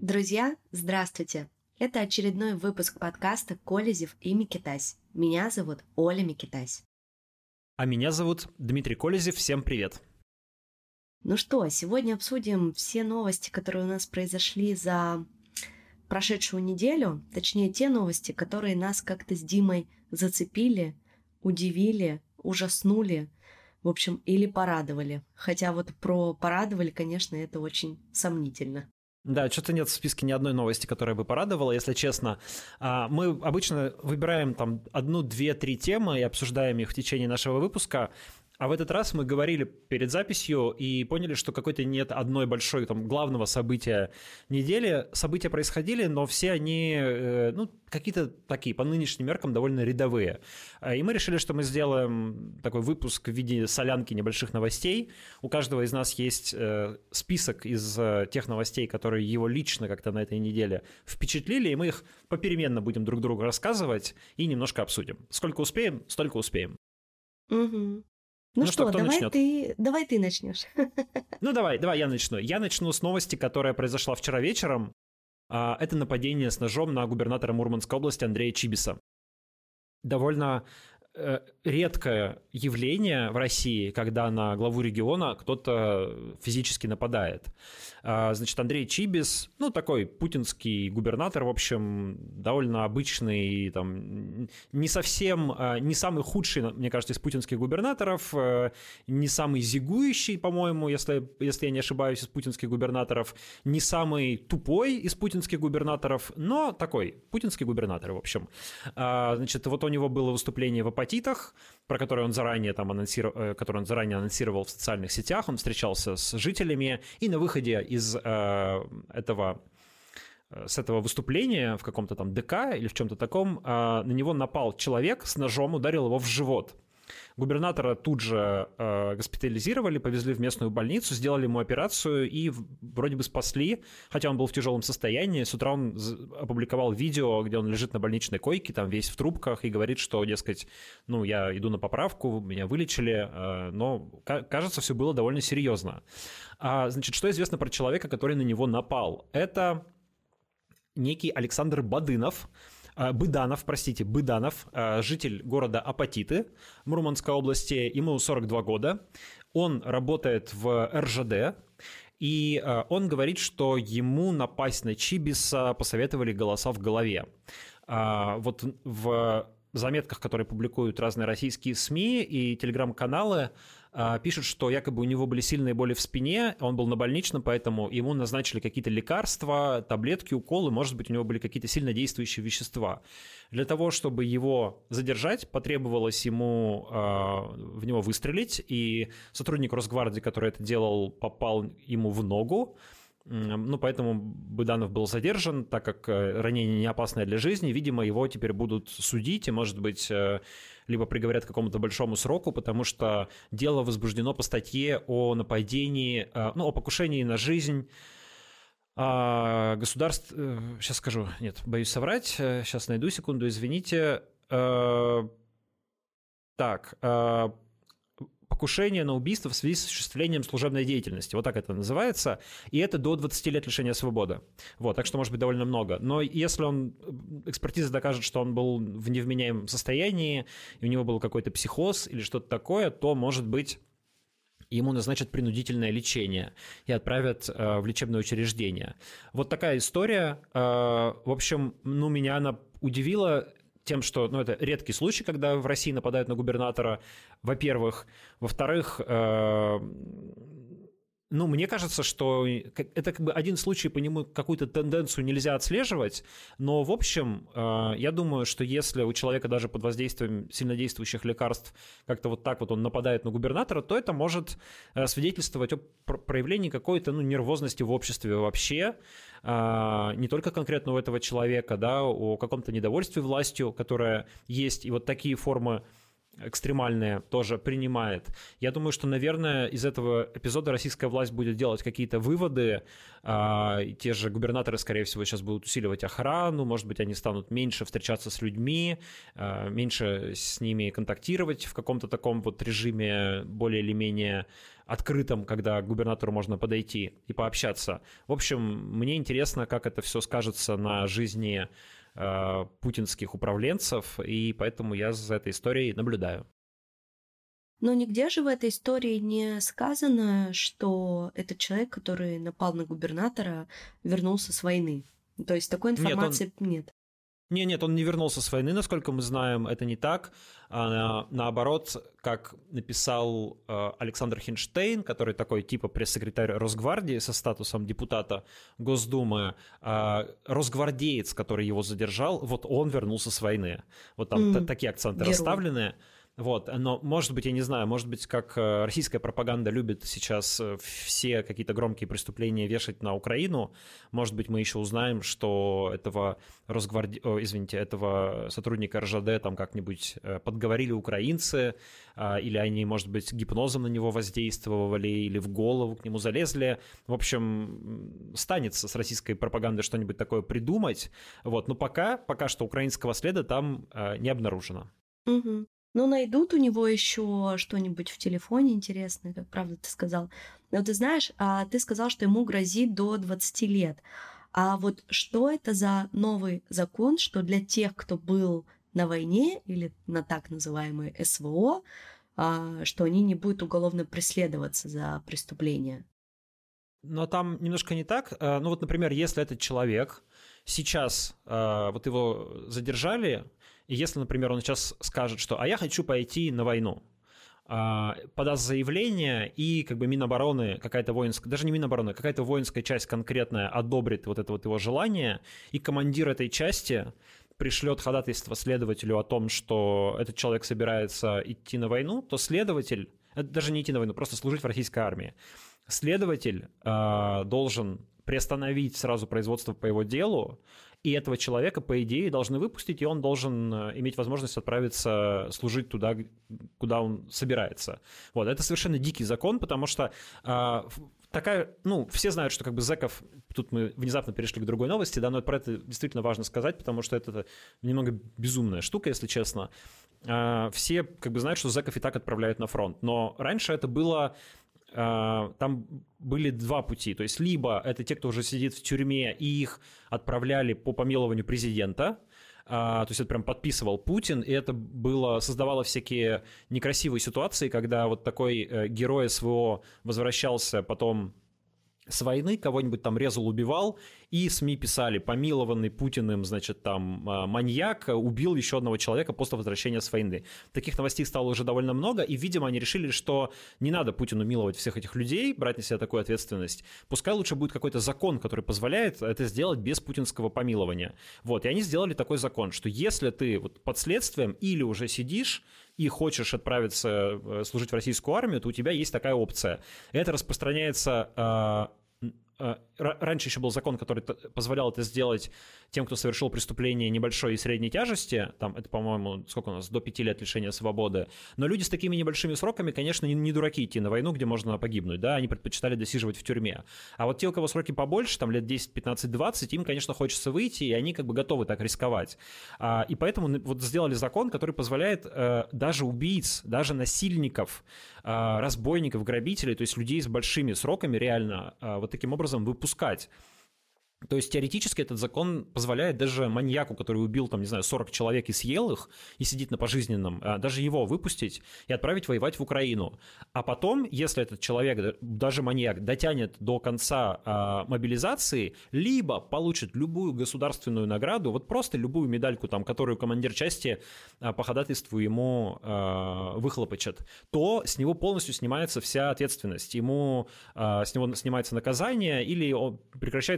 Друзья, здравствуйте! Это очередной выпуск подкаста «Колезев и Микитась». Меня зовут Оля Микитась. А меня зовут Дмитрий Колезев. Всем привет! Ну что, сегодня обсудим все новости, которые у нас произошли за прошедшую неделю. Точнее, те новости, которые нас как-то с Димой зацепили, удивили, ужаснули. В общем, или порадовали. Хотя вот про порадовали, конечно, это очень сомнительно. Да, что-то нет в списке ни одной новости, которая бы порадовала, если честно. Мы обычно выбираем там 1, 2, 3 темы и обсуждаем их в течение нашего выпуска. А в этот раз мы говорили перед записью и поняли, что какой-то нет одной большой там главного события недели. События происходили, но все они, какие-то такие, по нынешним меркам, довольно рядовые. И мы решили, что мы сделаем такой выпуск в виде солянки небольших новостей. У каждого из нас есть список из тех новостей, которые его лично как-то на этой неделе впечатлили, и мы их попеременно будем друг другу рассказывать и немножко обсудим. Сколько успеем, столько успеем. Угу. Ну что, давай ты начнешь. Ну давай я начну. Я начну с новости, которая произошла вчера вечером. Это нападение с ножом на губернатора Мурманской области Андрея Чибиса. Довольно редкое явление в России, когда на главу региона кто-то физически нападает. Значит, Андрей Чибис, такой путинский губернатор, в общем, довольно обычный, там, не самый худший, мне кажется, из путинских губернаторов, не самый зигующий, по-моему, если я не ошибаюсь, из путинских губернаторов, не самый тупой из путинских губернаторов, но такой путинский губернатор, в общем. Значит, вот у него было выступление в апатитах, про которое он заранее анонсировал в социальных сетях. Он встречался с жителями, и на выходе из этого выступления в каком-то там ДК или в чем-то таком на него напал человек с ножом, ударил его в живот. Губернатора тут же госпитализировали, повезли в местную больницу, сделали ему операцию и вроде бы спасли, хотя он был в тяжелом состоянии. С утра он опубликовал видео, где он лежит на больничной койке, там весь в трубках, и говорит, что, дескать, я иду на поправку, меня вылечили, но, кажется, все было довольно серьезно. Значит, что известно про человека, который на него напал? Это некий Александр Быданов, житель города Апатиты Мурманской области, ему 42 года, он работает в РЖД, и он говорит, что ему напасть на Чибиса посоветовали голоса в голове. Вот в заметках, которые публикуют разные российские СМИ и телеграм-каналы, пишут, что якобы у него были сильные боли в спине, он был на больничном, поэтому ему назначили какие-то лекарства, таблетки, уколы, может быть, у него были какие-то сильнодействующие вещества. Для того, чтобы его задержать, потребовалось ему в него выстрелить, и сотрудник Росгвардии, который это делал, попал ему в ногу. Поэтому Быданов был задержан, так как ранение не опасное для жизни. Видимо, его теперь будут судить и, может быть, либо приговорят к какому-то большому сроку, потому что дело возбуждено по статье о нападении, о покушении на жизнь государств... Сейчас скажу, нет, боюсь соврать, сейчас найду, секунду, извините. Покушение на убийство в связи с осуществлением служебной деятельности. Вот так это называется. И это до 20 лет лишения свободы. Вот, так что может быть довольно много. Но если экспертиза докажет, что он был в невменяемом состоянии, и у него был какой-то психоз или что-то такое, то, может быть, ему назначат принудительное лечение и отправят в лечебное учреждение. Вот такая история. В общем, меня она удивила тем, что это редкий случай, когда в России нападают на губернатора, во-первых. Во-вторых, мне кажется, что это как бы один случай, по нему какую-то тенденцию нельзя отслеживать, но, в общем, я думаю, что если у человека даже под воздействием сильнодействующих лекарств как-то вот так вот он нападает на губернатора, то это может свидетельствовать о проявлении какой-то нервозности в обществе вообще, не только конкретно у этого человека, да, о каком-то недовольстве властью, которое есть, и вот такие формы экстремальные тоже принимает. Я думаю, что, наверное, из этого эпизода российская власть будет делать какие-то выводы. Те же губернаторы, скорее всего, сейчас будут усиливать охрану, может быть, они станут меньше встречаться с людьми, меньше с ними контактировать в каком-то таком вот режиме более или менее открытом, когда к губернатору можно подойти и пообщаться. В общем, мне интересно, как это все скажется на жизни путинских управленцев, и поэтому я за этой историей наблюдаю. Но нигде же в этой истории не сказано, что этот человек, который напал на губернатора, вернулся с войны. То есть такой информации нет. Нет, он не вернулся с войны, насколько мы знаем, это не так. Наоборот, как написал Александр Хинштейн, который такой типа пресс-секретарь Росгвардии со статусом депутата Госдумы, росгвардеец, который его задержал, вот он вернулся с войны. Вот там такие акценты расставлены. Вот, но, может быть, я не знаю, может быть, как российская пропаганда любит сейчас все какие-то громкие преступления вешать на Украину, может быть, мы еще узнаем, что этого этого сотрудника РЖД там как-нибудь подговорили украинцы, или они, может быть, гипнозом на него воздействовали, или в голову к нему залезли. В общем, станется с российской пропагандой что-нибудь такое придумать, вот, но пока что украинского следа там не обнаружено. Угу. Ну, найдут у него еще что-нибудь в телефоне интересное, как правда ты сказал. Но ты знаешь, ты сказал, что ему грозит до 20 лет. А вот что это за новый закон, что для тех, кто был на войне или на так называемой СВО, что они не будут уголовно преследоваться за преступления? Но там немножко не так. Ну вот, например, если этот человек сейчас, вот его задержали, и если, например, он сейчас скажет, что «а я хочу пойти на войну», подаст заявление, и как бы Минобороны, какая-то воинская, даже не Минобороны, какая-то воинская часть конкретная одобрит вот это вот его желание, и командир этой части пришлет ходатайство следователю о том, что этот человек собирается идти на войну, то следователь, даже не идти на войну, просто служить в российской армии, следователь должен приостановить сразу производство по его делу, и этого человека, по идее, должны выпустить, и он должен иметь возможность отправиться служить туда, куда он собирается. Вот, это совершенно дикий закон, потому что все знают, что как бы зэков, тут мы внезапно перешли к другой новости, да, но про это действительно важно сказать, потому что это немного безумная штука, если честно. Все как бы знают, что зэков и так отправляют на фронт, но раньше это было... Там были два пути, то есть либо это те, кто уже сидит в тюрьме, и их отправляли по помилованию президента, то есть это прям подписывал Путин, и это создавало всякие некрасивые ситуации, когда вот такой герой СВО возвращался потом с войны, кого-нибудь там резал, убивал, и СМИ писали: помилованный Путиным, значит, там маньяк убил еще одного человека после возвращения с войны. Таких новостей стало уже довольно много, и, видимо, они решили, что не надо Путину миловать всех этих людей, брать на себя такую ответственность. Пускай лучше будет какой-то закон, который позволяет это сделать без путинского помилования. Вот, и они сделали такой закон, что если ты вот под следствием или уже сидишь и хочешь отправиться служить в российскую армию, то у тебя есть такая опция. Это распространяется... Раньше еще был закон, который позволял это сделать тем, кто совершил преступление небольшой и средней тяжести, там это, по-моему, сколько у нас, до 5 лет лишения свободы, но люди с такими небольшими сроками, конечно, не дураки идти на войну, где можно погибнуть, да, они предпочитали досиживать в тюрьме. А вот те, у кого сроки побольше, там лет 10, 15, 20, им, конечно, хочется выйти, и они как бы готовы так рисковать. И поэтому вот сделали закон, который позволяет даже убийц, даже насильников, разбойников, грабителей, то есть людей с большими сроками реально вот таким образом выпускать. То есть теоретически этот закон позволяет даже маньяку, который убил, там, не знаю, 40 человек и съел их, и сидит на пожизненном, даже его выпустить и отправить воевать в Украину. А потом, если этот человек, даже маньяк, дотянет до конца мобилизации, либо получит любую государственную награду, вот просто любую медальку, там, которую командир части по ходатайству ему выхлопочет, то с него полностью снимается вся ответственность. С него снимается наказание или прекращается его уголовная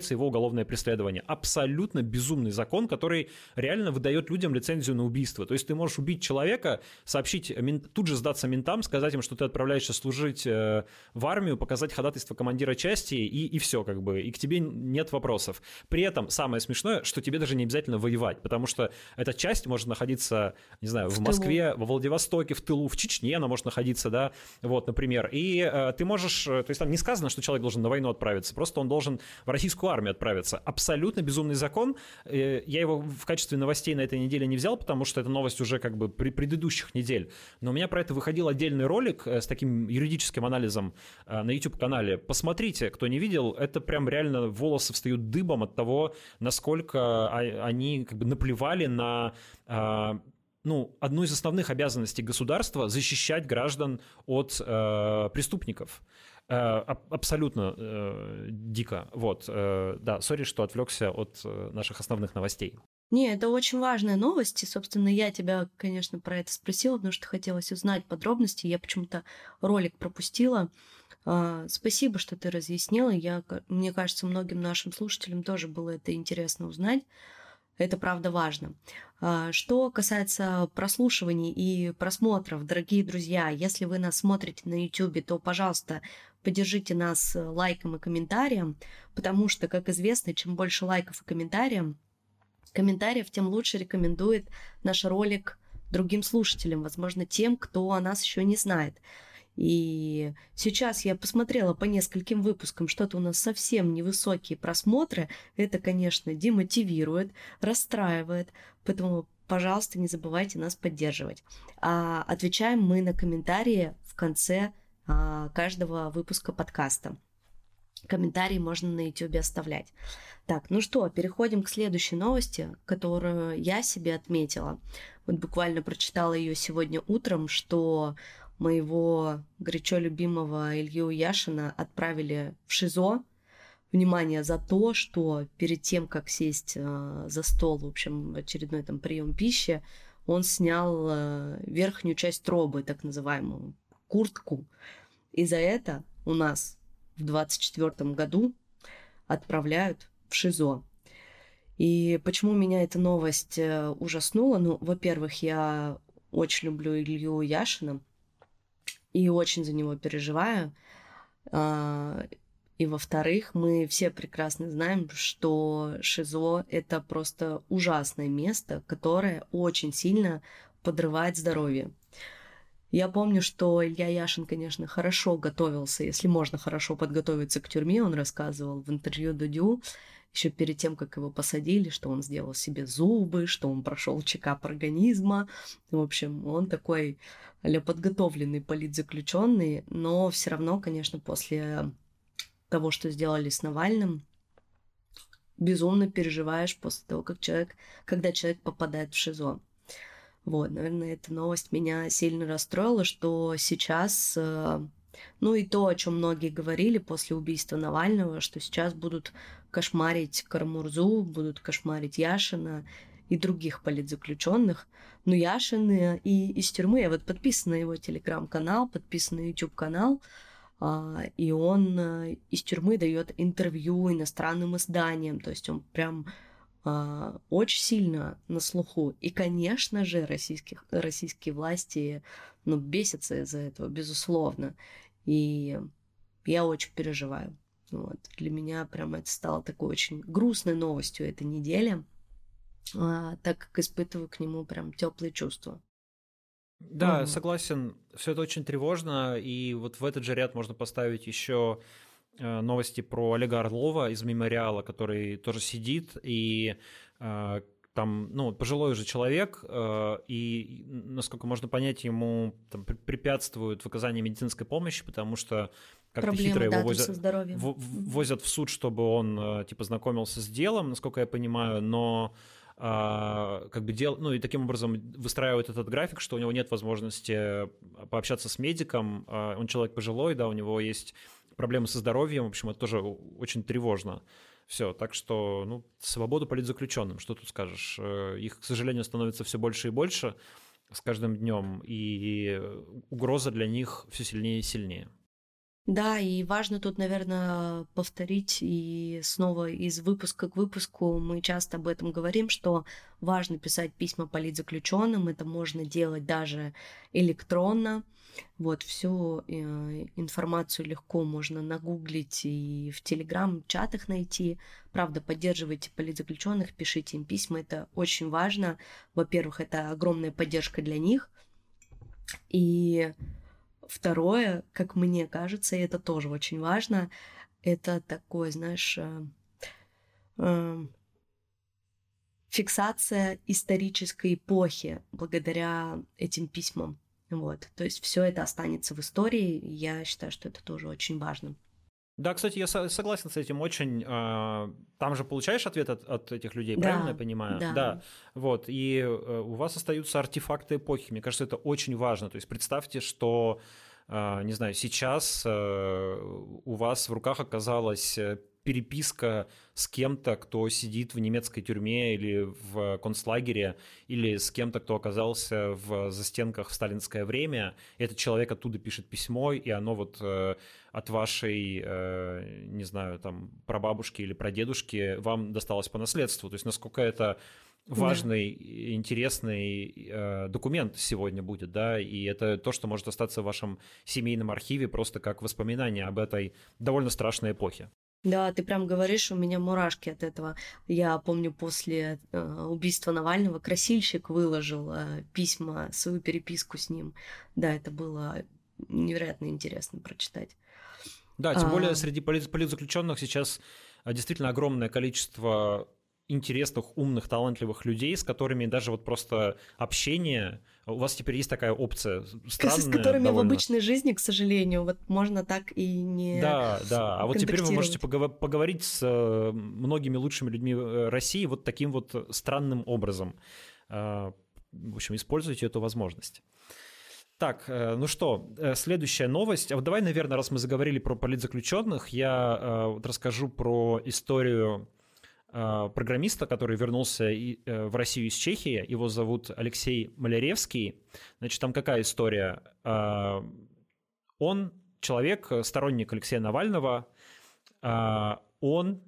уголовное преследование. Абсолютно безумный закон, который реально выдает людям лицензию на убийство. То есть ты можешь убить человека, сообщить, тут же сдаться ментам, сказать им, что ты отправляешься служить в армию, показать ходатайство командира части, и все, как бы, и к тебе нет вопросов. При этом самое смешное, что тебе даже не обязательно воевать, потому что эта часть может находиться, не знаю, в Москве, во Владивостоке, в тылу, в Чечне она может находиться, да, вот, например. И ты можешь, то есть там не сказано, что человек должен на войну отправиться, просто он должен в российскую армию отправиться. Абсолютно безумный закон. Я его в качестве новостей на этой неделе не взял, потому что это новость уже как бы предыдущих недель. Но у меня про это выходил отдельный ролик с таким юридическим анализом на YouTube-канале. Посмотрите, кто не видел, это прям реально волосы встают дыбом от того, насколько они как бы наплевали на... одну из основных обязанностей государства — защищать граждан от преступников. Абсолютно дико. Вот, да, сори, что отвлекся от наших основных новостей. Не, это очень важная новость, и, собственно, я тебя, конечно, про это спросила, потому что хотелось узнать подробности, я почему-то ролик пропустила. Спасибо, что ты разъяснила, мне кажется, многим нашим слушателям тоже было это интересно узнать. Это правда важно. Что касается прослушиваний и просмотров, дорогие друзья, если вы нас смотрите на YouTube, то, пожалуйста, поддержите нас лайком и комментарием, потому что, как известно, чем больше лайков и комментариев, тем лучше рекомендует наш ролик другим слушателям, возможно, тем, кто о нас еще не знает. И сейчас я посмотрела по нескольким выпускам, что-то у нас совсем невысокие просмотры. Это, конечно, демотивирует, расстраивает. Поэтому, пожалуйста, не забывайте нас поддерживать. Отвечаем мы на комментарии в конце каждого выпуска подкаста. Комментарии можно на YouTube оставлять. Так, ну что, переходим к следующей новости, которую я себе отметила. Вот буквально прочитала ее сегодня утром, что моего горячо любимого Илью Яшина отправили в ШИЗО. Внимание, за то, что перед тем, как сесть за стол, в общем, очередной там прием пищи, он снял верхнюю часть робы, так называемую, куртку. И за это у нас в 2024 году отправляют в ШИЗО. И почему меня эта новость ужаснула? Ну, во-первых, я очень люблю Илью Яшина и очень за него переживаю. И, во-вторых, мы все прекрасно знаем, что ШИЗО – это просто ужасное место, которое очень сильно подрывает здоровье. Я помню, что Илья Яшин, конечно, хорошо готовился, если можно хорошо подготовиться к тюрьме. Он рассказывал в интервью Дудю, еще перед тем, как его посадили, что он сделал себе зубы, что он прошел чекап организма. В общем, он такой а-ля подготовленный политзаключенный, но все равно, конечно, после того, что сделали с Навальным, безумно переживаешь после того, когда человек попадает в ШИЗО. Вот, наверное, эта новость меня сильно расстроила, что сейчас, и то, о чем многие говорили после убийства Навального, что сейчас будут кошмарить Карамурзу, будут кошмарить Яшина и других политзаключенных. Но Яшин и из тюрьмы, я вот подписана на его телеграм-канал, подписана на YouTube-канал, и он из тюрьмы дает интервью иностранным изданиям, то есть он прям очень сильно на слуху. И, конечно же, российские власти бесятся из-за этого, безусловно. И я очень переживаю. Вот. Для меня прям это стало такой очень грустной новостью этой недели, так как испытываю к нему прям теплые чувства. Да, согласен, все это очень тревожно, и вот в этот же ряд можно поставить еще новости про Олега Орлова из «Мемориала», который тоже сидит, и там, пожилой уже человек, и, насколько можно понять, ему там препятствуют в оказании медицинской помощи, потому что как-то хитро его возят в суд, чтобы он, знакомился с делом, насколько я понимаю, но и таким образом выстраивают этот график, что у него нет возможности пообщаться с медиком, он человек пожилой, да, у него есть проблемы со здоровьем, в общем, это тоже очень тревожно. Все, так что, свободу политзаключенным, что тут скажешь? Их, к сожалению, становится все больше и больше с каждым днем, и угроза для них все сильнее и сильнее. Да, и важно тут, наверное, повторить, и снова из выпуска к выпуску мы часто об этом говорим, что важно писать письма политзаключенным, это можно делать даже электронно. Вот, всю информацию легко можно нагуглить и в телеграм-чатах найти. Правда, поддерживайте политзаключенных, пишите им письма, это очень важно. Во-первых, это огромная поддержка для них. И второе, как мне кажется, и это тоже очень важно, это такое, знаешь, фиксация исторической эпохи благодаря этим письмам. Вот. То есть все это останется в истории, и я считаю, что это тоже очень важно. Да, кстати, я согласен с этим очень. Там же получаешь ответ от этих людей, правильно я понимаю? Да. Вот, и у вас остаются артефакты эпохи. Мне кажется, это очень важно. То есть представьте, что, не знаю, сейчас у вас в руках оказалась переписка с кем-то, кто сидит в немецкой тюрьме или в концлагере, или с кем-то, кто оказался в застенках в сталинское время. И этот человек оттуда пишет письмо, и оно вот от вашей, не знаю, там, прабабушки или прадедушки вам досталось по наследству. То есть насколько это важный, интересный документ сегодня будет, да, и это то, что может остаться в вашем семейном архиве просто как воспоминание об этой довольно страшной эпохе. Да, ты прям говоришь, у меня мурашки от этого. Я помню, после убийства Навального красильщик выложил письма, свою переписку с ним. Да, это было невероятно интересно прочитать. Да, тем более среди политзаключенных сейчас действительно огромное количество интересных, умных, талантливых людей, с которыми даже вот просто общение, у вас теперь есть такая опция странная. С которыми довольно в обычной жизни, к сожалению, вот можно так и не Да, а вот теперь вы можете поговорить с многими лучшими людьми России вот таким вот странным образом. В общем, используйте эту возможность. Так, ну что, следующая новость. А вот давай, наверное, раз мы заговорили про политзаключенных, я расскажу про историю программиста, который вернулся в Россию из Чехии. Его зовут Алексей Маляревский. Значит, там какая история? Он человек, сторонник Алексея Навального. Он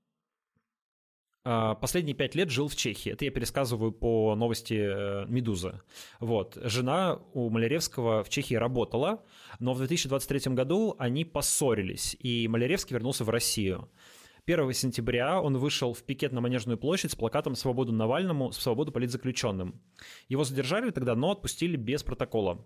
последние 5 лет жил в Чехии. Это я пересказываю по новости «Медузы». Вот. Жена у Маляревского в Чехии работала, но в 2023 году они поссорились, и Маляревский вернулся в Россию. 1 сентября он вышел в пикет на Манежную площадь с плакатом «Свободу Навальному, свободу политзаключенным». Его задержали тогда, но отпустили без протокола.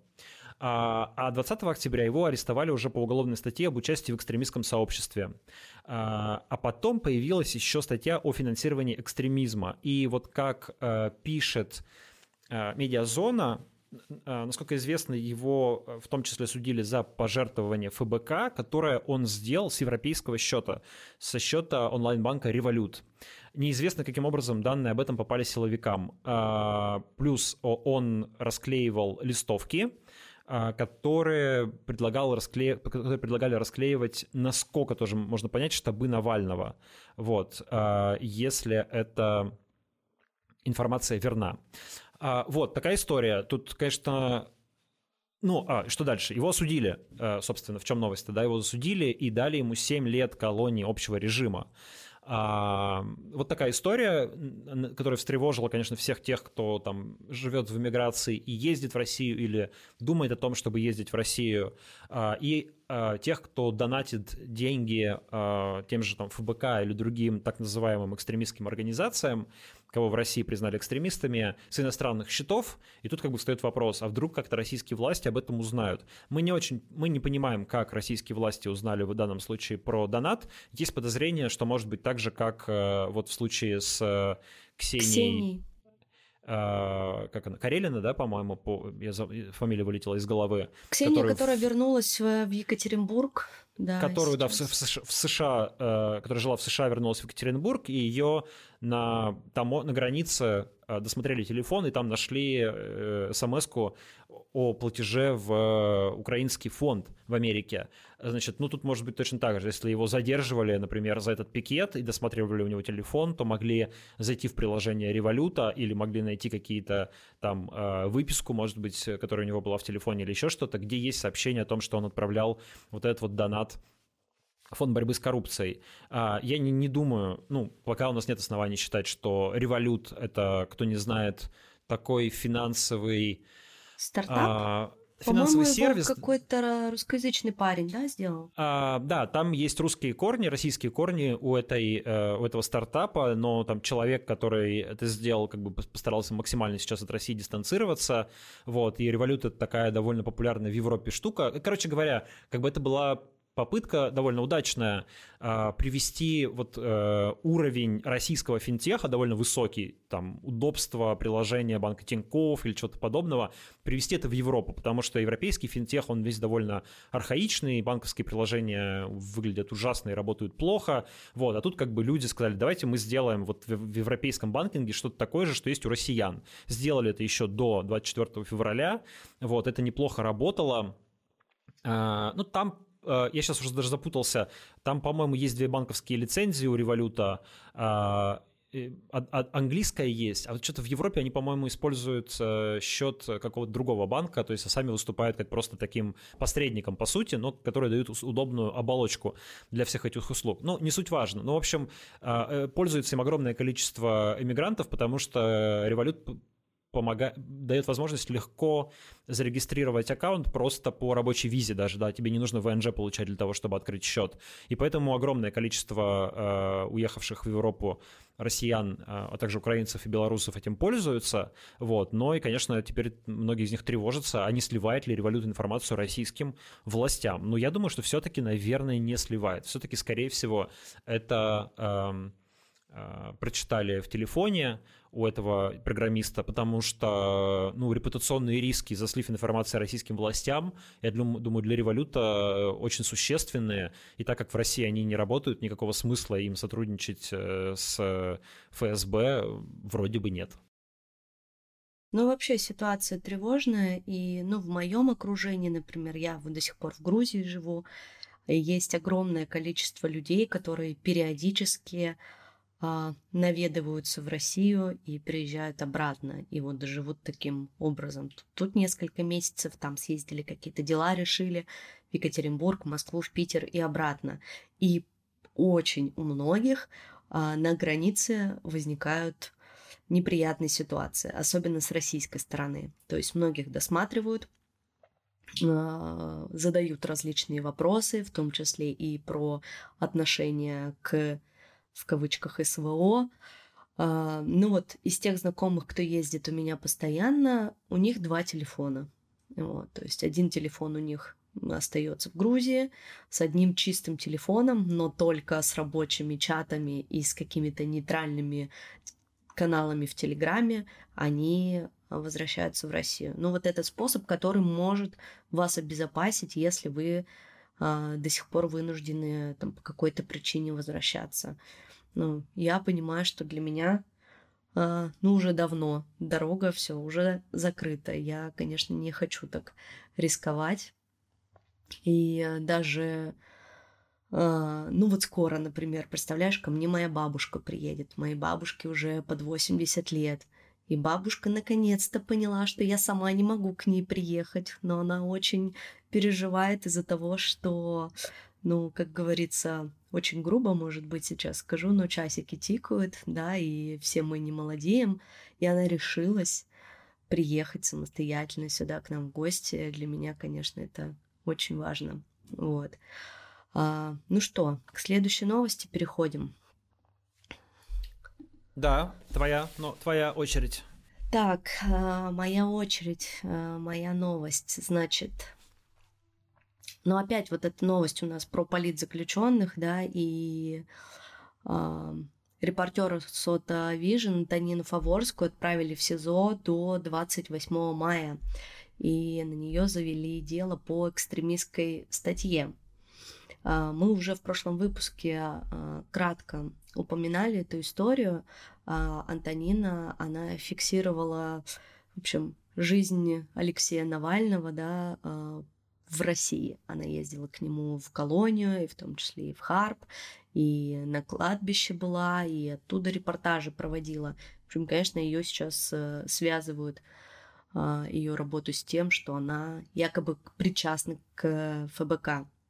А 20 октября его арестовали уже по уголовной статье об участии в экстремистском сообществе. А потом появилась еще статья о финансировании экстремизма. И вот как пишет «Медиазона», насколько известно, его в том числе судили за пожертвование ФБК, которое он сделал с европейского счета, со счета онлайн-банка Revolut. Неизвестно, каким образом данные об этом попали силовикам. Плюс он расклеивал листовки, которые предлагали расклеивать, насколько тоже можно понять, штабы Навального. Вот, если эта информация верна. Вот, такая история. Тут, конечно... что дальше? Его осудили, собственно, в чем новость-то, да? Его засудили и дали ему 7 лет колонии общего режима. Вот такая история, которая встревожила, конечно, всех тех, кто там живет в эмиграции и ездит в Россию или думает о том, чтобы ездить в Россию, и тех, кто донатит деньги тем же там ФБК или другим так называемым экстремистским организациям, кого в России признали экстремистами, с иностранных счетов. И тут как бы встает вопрос, а вдруг как-то российские власти об этом узнают? Мы не понимаем, как российские власти узнали в данном случае про донат. Есть подозрение, что может быть так же, как вот в случае с Ксенией. Как она, Карелина, да, по-моему, фамилия вылетела из головы. Ксения, которая вернулась в Екатеринбург. Да, которую, да, в США, которая жила в США, вернулась в Екатеринбург, и ее на границе досмотрели телефон, и там нашли смс-ку о платеже в украинский фонд в Америке. Значит, тут может быть точно так же. Если его задерживали, например, за этот пикет и досматривали у него телефон, то могли зайти в приложение Революта или могли найти какие-то там выписку, может быть, которая у него была в телефоне или еще что-то, где есть сообщение о том, что он отправлял вот этот вот донат ФБАТ, Фонд борьбы с коррупцией. Я не думаю, пока у нас нет оснований считать, что Revolut — это, кто не знает, такой финансовый... Стартап? Финансовый По-моему, сервис. его какой-то русскоязычный парень, да, сделал? Да, там есть русские корни, российские корни у этого стартапа, но там человек, который это сделал, как бы постарался максимально сейчас от России дистанцироваться, вот, и Revolut — это такая довольно популярная в Европе штука. Короче говоря, как бы это была попытка довольно удачная привести уровень российского финтеха, довольно высокий, там, удобство приложения банка Тинькофф или чего-то подобного, привести это в Европу, потому что европейский финтех, он весь довольно архаичный, банковские приложения выглядят ужасно и работают плохо, вот, а тут как бы люди сказали, давайте мы сделаем вот в европейском банкинге что-то такое же, что есть у россиян. Сделали это еще до 24 февраля, вот, это неплохо работало. Там я сейчас уже даже запутался, там, по-моему, есть 2 банковские лицензии у Revolut, английская есть, а вот что-то в Европе они, по-моему, используют счет какого-то другого банка, то есть сами выступают как просто таким посредником, по сути, но которые дают удобную оболочку для всех этих услуг. Не суть важно. В общем, пользуется им огромное количество иммигрантов, потому что Revolut дает возможность легко зарегистрировать аккаунт просто по рабочей визе даже, да, тебе не нужно ВНЖ получать для того, чтобы открыть счет. И поэтому огромное количество уехавших в Европу россиян, а также украинцев и белорусов этим пользуются, вот, но и, конечно, теперь многие из них тревожатся, а не сливает ли Revolut информацию российским властям. Но я думаю, что все-таки, наверное, не сливает. Все-таки, скорее всего, это прочитали в телефоне у этого программиста, потому что, репутационные риски за слив информации российским властям, я думаю, для Revolut очень существенные, и так как в России они не работают, никакого смысла им сотрудничать с ФСБ вроде бы нет. Вообще ситуация тревожная, и, в моем окружении, например, я до сих пор в Грузии живу, и есть огромное количество людей, которые периодически наведываются в Россию и приезжают обратно, и вот живут таким образом. Тут несколько месяцев, там съездили, какие-то дела решили, в Екатеринбург, в Москву, в Питер и обратно. И очень у многих на границе возникают неприятные ситуации, особенно с российской стороны. То есть многих досматривают, задают различные вопросы, в том числе и про отношение к, в кавычках, СВО. Из тех знакомых, кто ездит у меня постоянно, у них 2 телефона. То есть один телефон у них остается в Грузии с одним чистым телефоном, но только с рабочими чатами и с какими-то нейтральными каналами в Телеграме они возвращаются в Россию. Это способ, который может вас обезопасить, если вы до сих пор вынуждены по какой-то причине возвращаться. Я понимаю, что для меня уже давно дорога все уже закрыта. Я, конечно, не хочу так рисковать. И даже скоро, например, представляешь, ко мне моя бабушка приедет. Моей бабушке уже под 80 лет. И бабушка наконец-то поняла, что я сама не могу к ней приехать. Но она очень переживает из-за того, что, как говорится, очень грубо, может быть, сейчас скажу, но часики тикают, да, и все мы не молодеем. И она решилась приехать самостоятельно сюда к нам в гости. Для меня, конечно, это очень важно. Вот. Что, к следующей новости переходим. Да, твоя очередь. Так, моя очередь, моя новость, значит... опять вот эта новость у нас про политзаключенных, да, и репортеру Сота Вижн Антонину Фаворскую отправили в СИЗО до 28 мая, и на нее завели дело по экстремистской статье. Мы уже в прошлом выпуске кратко упоминали эту историю. Антонина, она фиксировала, в общем, жизнь Алексея Навального, да, в России. Она ездила к нему в колонию, и в том числе и в Харп, и на кладбище была, и оттуда репортажи проводила. В общем, конечно, ее сейчас связывают, ее работу с тем, что она якобы причастна к ФБК.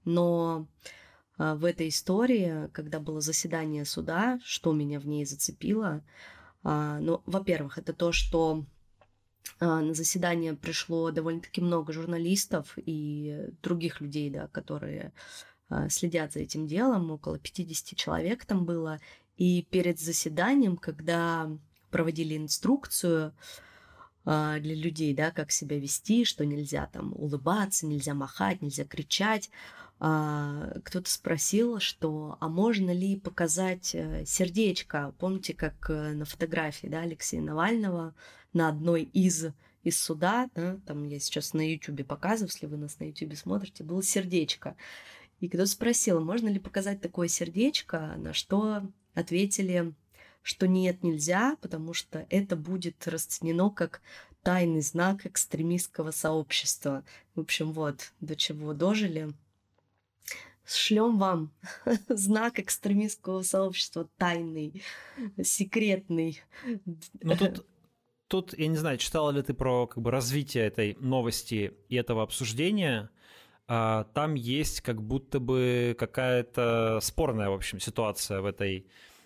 Но в этой истории, когда было заседание суда, что меня в ней зацепило, ну, во-первых, это то, что на заседание пришло довольно-таки много журналистов и других людей, да, которые следят за этим делом, около 50 человек там было, и перед заседанием, когда проводили инструкцию для людей, да, как себя вести, что нельзя там улыбаться, нельзя махать, нельзя кричать, кто-то спросил, что, а можно ли показать сердечко? Помните, как на фотографии, да, Алексея Навального на одной из суда, да, там я сейчас на Ютубе показываю, если вы нас на Ютубе смотрите, было сердечко. И кто-то спросил, можно ли показать такое сердечко, на что ответили, что нет, нельзя, потому что это будет расценено как тайный знак экстремистского сообщества. В общем, вот, до чего дожили. Шлем вам знак экстремистского сообщества, тайный, секретный. Ну, тут, я не знаю, читала ли ты про как бы развитие этой новости и этого обсуждения. Там есть как будто бы какая-то спорная, в общем, ситуация в этой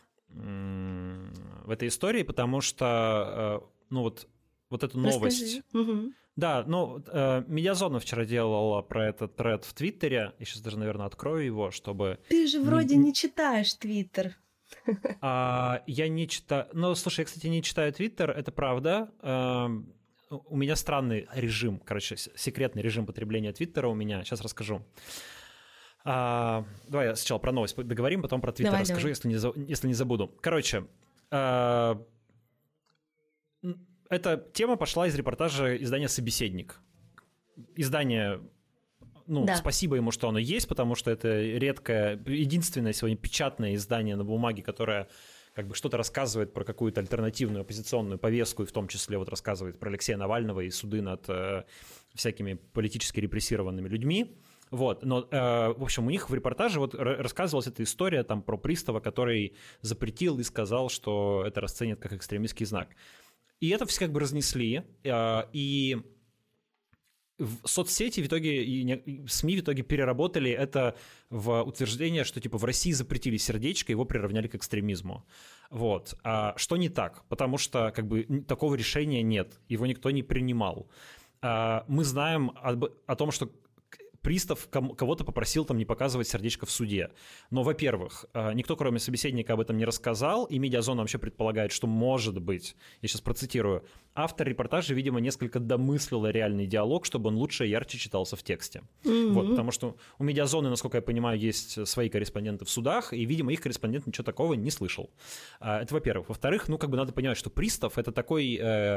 истории, потому что, ну, вот эту новость... Угу. Да, ну, Медиазона вчера делала про этот тред в Твиттере. Я сейчас даже, наверное, открою его, чтобы... Ты же вроде не читаешь Твиттер. Я не читаю... Ну, слушай, я, кстати, не читаю Твиттер, это правда. У меня странный режим, короче, секретный режим потребления Твиттера у меня. Сейчас расскажу. Давай я сначала про новость договорим, потом про Твиттер расскажу, если не забуду. Короче, эта тема пошла из репортажа издания «Собеседник». Издание, ну, да. Спасибо ему, что оно есть, потому что это редкое, единственное сегодня печатное издание на бумаге, которое как бы что-то рассказывает про какую-то альтернативную оппозиционную повестку, и в том числе вот рассказывает про Алексея Навального и суды над всякими политически репрессированными людьми. Вот, но, в общем, у них в репортаже вот рассказывалась эта история там про пристава, который запретил и сказал, что это расценят как экстремистский знак. И это все как бы разнесли, и в соцсети в итоге, и СМИ в итоге переработали это в утверждение, что типа в России запретили сердечко, его приравняли к экстремизму. Вот. Что не так, потому что как бы такого решения нет, его никто не принимал. Мы знаем о том, что пристав кого-то попросил там не показывать сердечко в суде. Но, во-первых, никто, кроме собеседника, об этом не рассказал, и Медиазона вообще предполагает, что, может быть, я сейчас процитирую, автор репортажа, видимо, несколько домыслил реальный диалог, чтобы он лучше и ярче читался в тексте. Mm-hmm. Вот, потому что у Медиазоны, насколько я понимаю, есть свои корреспонденты в судах, и, видимо, их корреспондент ничего такого не слышал. Это, во-первых. Во-вторых, ну, как бы надо понимать, что пристав — это такой,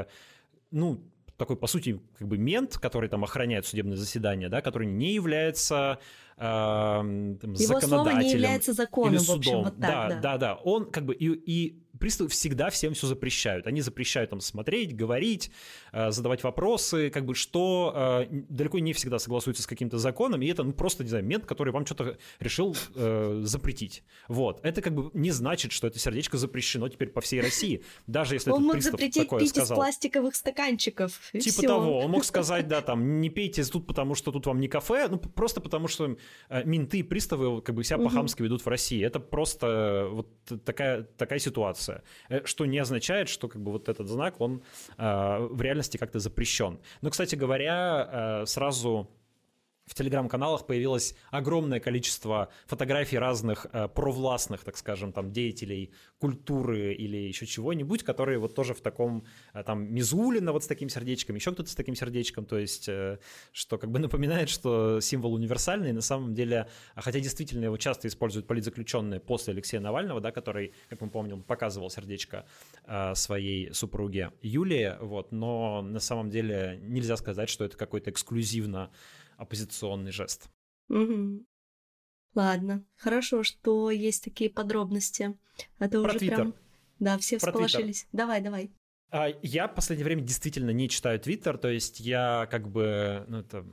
такой, по сути, как бы мент, который там охраняет судебное заседание, да, который не является законодателем. Его слово не является законом, или судом. В общем, вот так, да. Он как бы и приставы всегда всем все запрещают. Они запрещают там смотреть, говорить, задавать вопросы, как бы что далеко не всегда согласуется с каким-то законом, и это просто, не знаю, мент, который вам что-то решил запретить. Вот. Это как бы не значит, что это сердечко запрещено теперь по всей России, даже если этот пристав такое сказал. Он мог запретить пить из пластиковых стаканчиков, и типа всё. того. Он мог сказать, да, там, не пейте тут, потому что тут вам не кафе, ну, просто потому что менты и приставы как бы себя по-хамски ведут в России. Это просто вот такая ситуация. Что не означает, что как бы вот этот знак, он в реальности как-то запрещен. Но, кстати говоря, сразу в телеграм-каналах появилось огромное количество фотографий разных провластных, так скажем, там, деятелей культуры или еще чего-нибудь, которые вот тоже в таком, там, Мизулина вот с таким сердечком, еще кто-то с таким сердечком, то есть, что как бы напоминает, что символ универсальный, на самом деле, хотя действительно его часто используют политзаключенные после Алексея Навального, да, который, как мы помним, показывал сердечко своей супруге Юлии, вот, но на самом деле нельзя сказать, что это какой-то эксклюзивно оппозиционный жест. Угу. Ладно, хорошо, что есть такие подробности. А то про уже Twitter. Прям... Да, все про всполошились. Twitter. Давай. Я в последнее время действительно не читаю Twitter, то есть я как бы,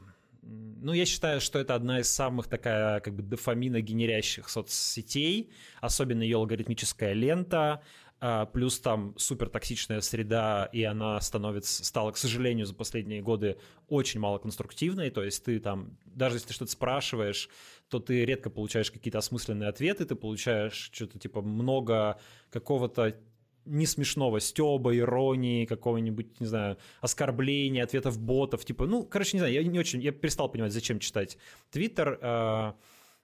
я считаю, что это одна из самых такая как бы дофаминогенерящих соцсетей, особенно ее алгоритмическая лента. плюс там супер токсичная среда, и она стала, к сожалению, за последние годы очень мало конструктивной, то есть ты там, даже если ты что-то спрашиваешь, то ты редко получаешь какие-то осмысленные ответы, ты получаешь что-то типа много какого-то не смешного стёба, иронии, какого-нибудь, не знаю, оскорбления, ответов ботов, типа, ну, короче, не знаю, я перестал понимать, зачем читать Твиттер.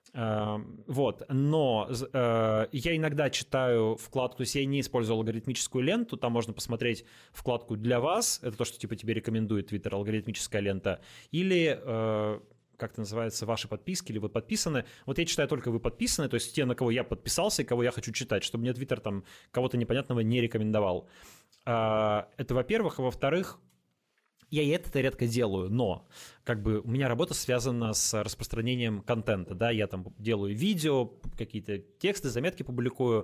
Вот, но я иногда читаю вкладку, то есть я не использую алгоритмическую ленту, там можно посмотреть вкладку «Для вас», это то, что типа тебе рекомендует Twitter, алгоритмическая лента, или как это называется, ваши подписки, или вы подписаны. Вот я читаю только вы подписаны, то есть те, на кого я подписался и кого я хочу читать, чтобы мне Twitter там кого-то непонятного не рекомендовал. Это во-первых, а во-вторых, я и это редко делаю, но как бы у меня работа связана с распространением контента, да, я там делаю видео, какие-то тексты, заметки публикую,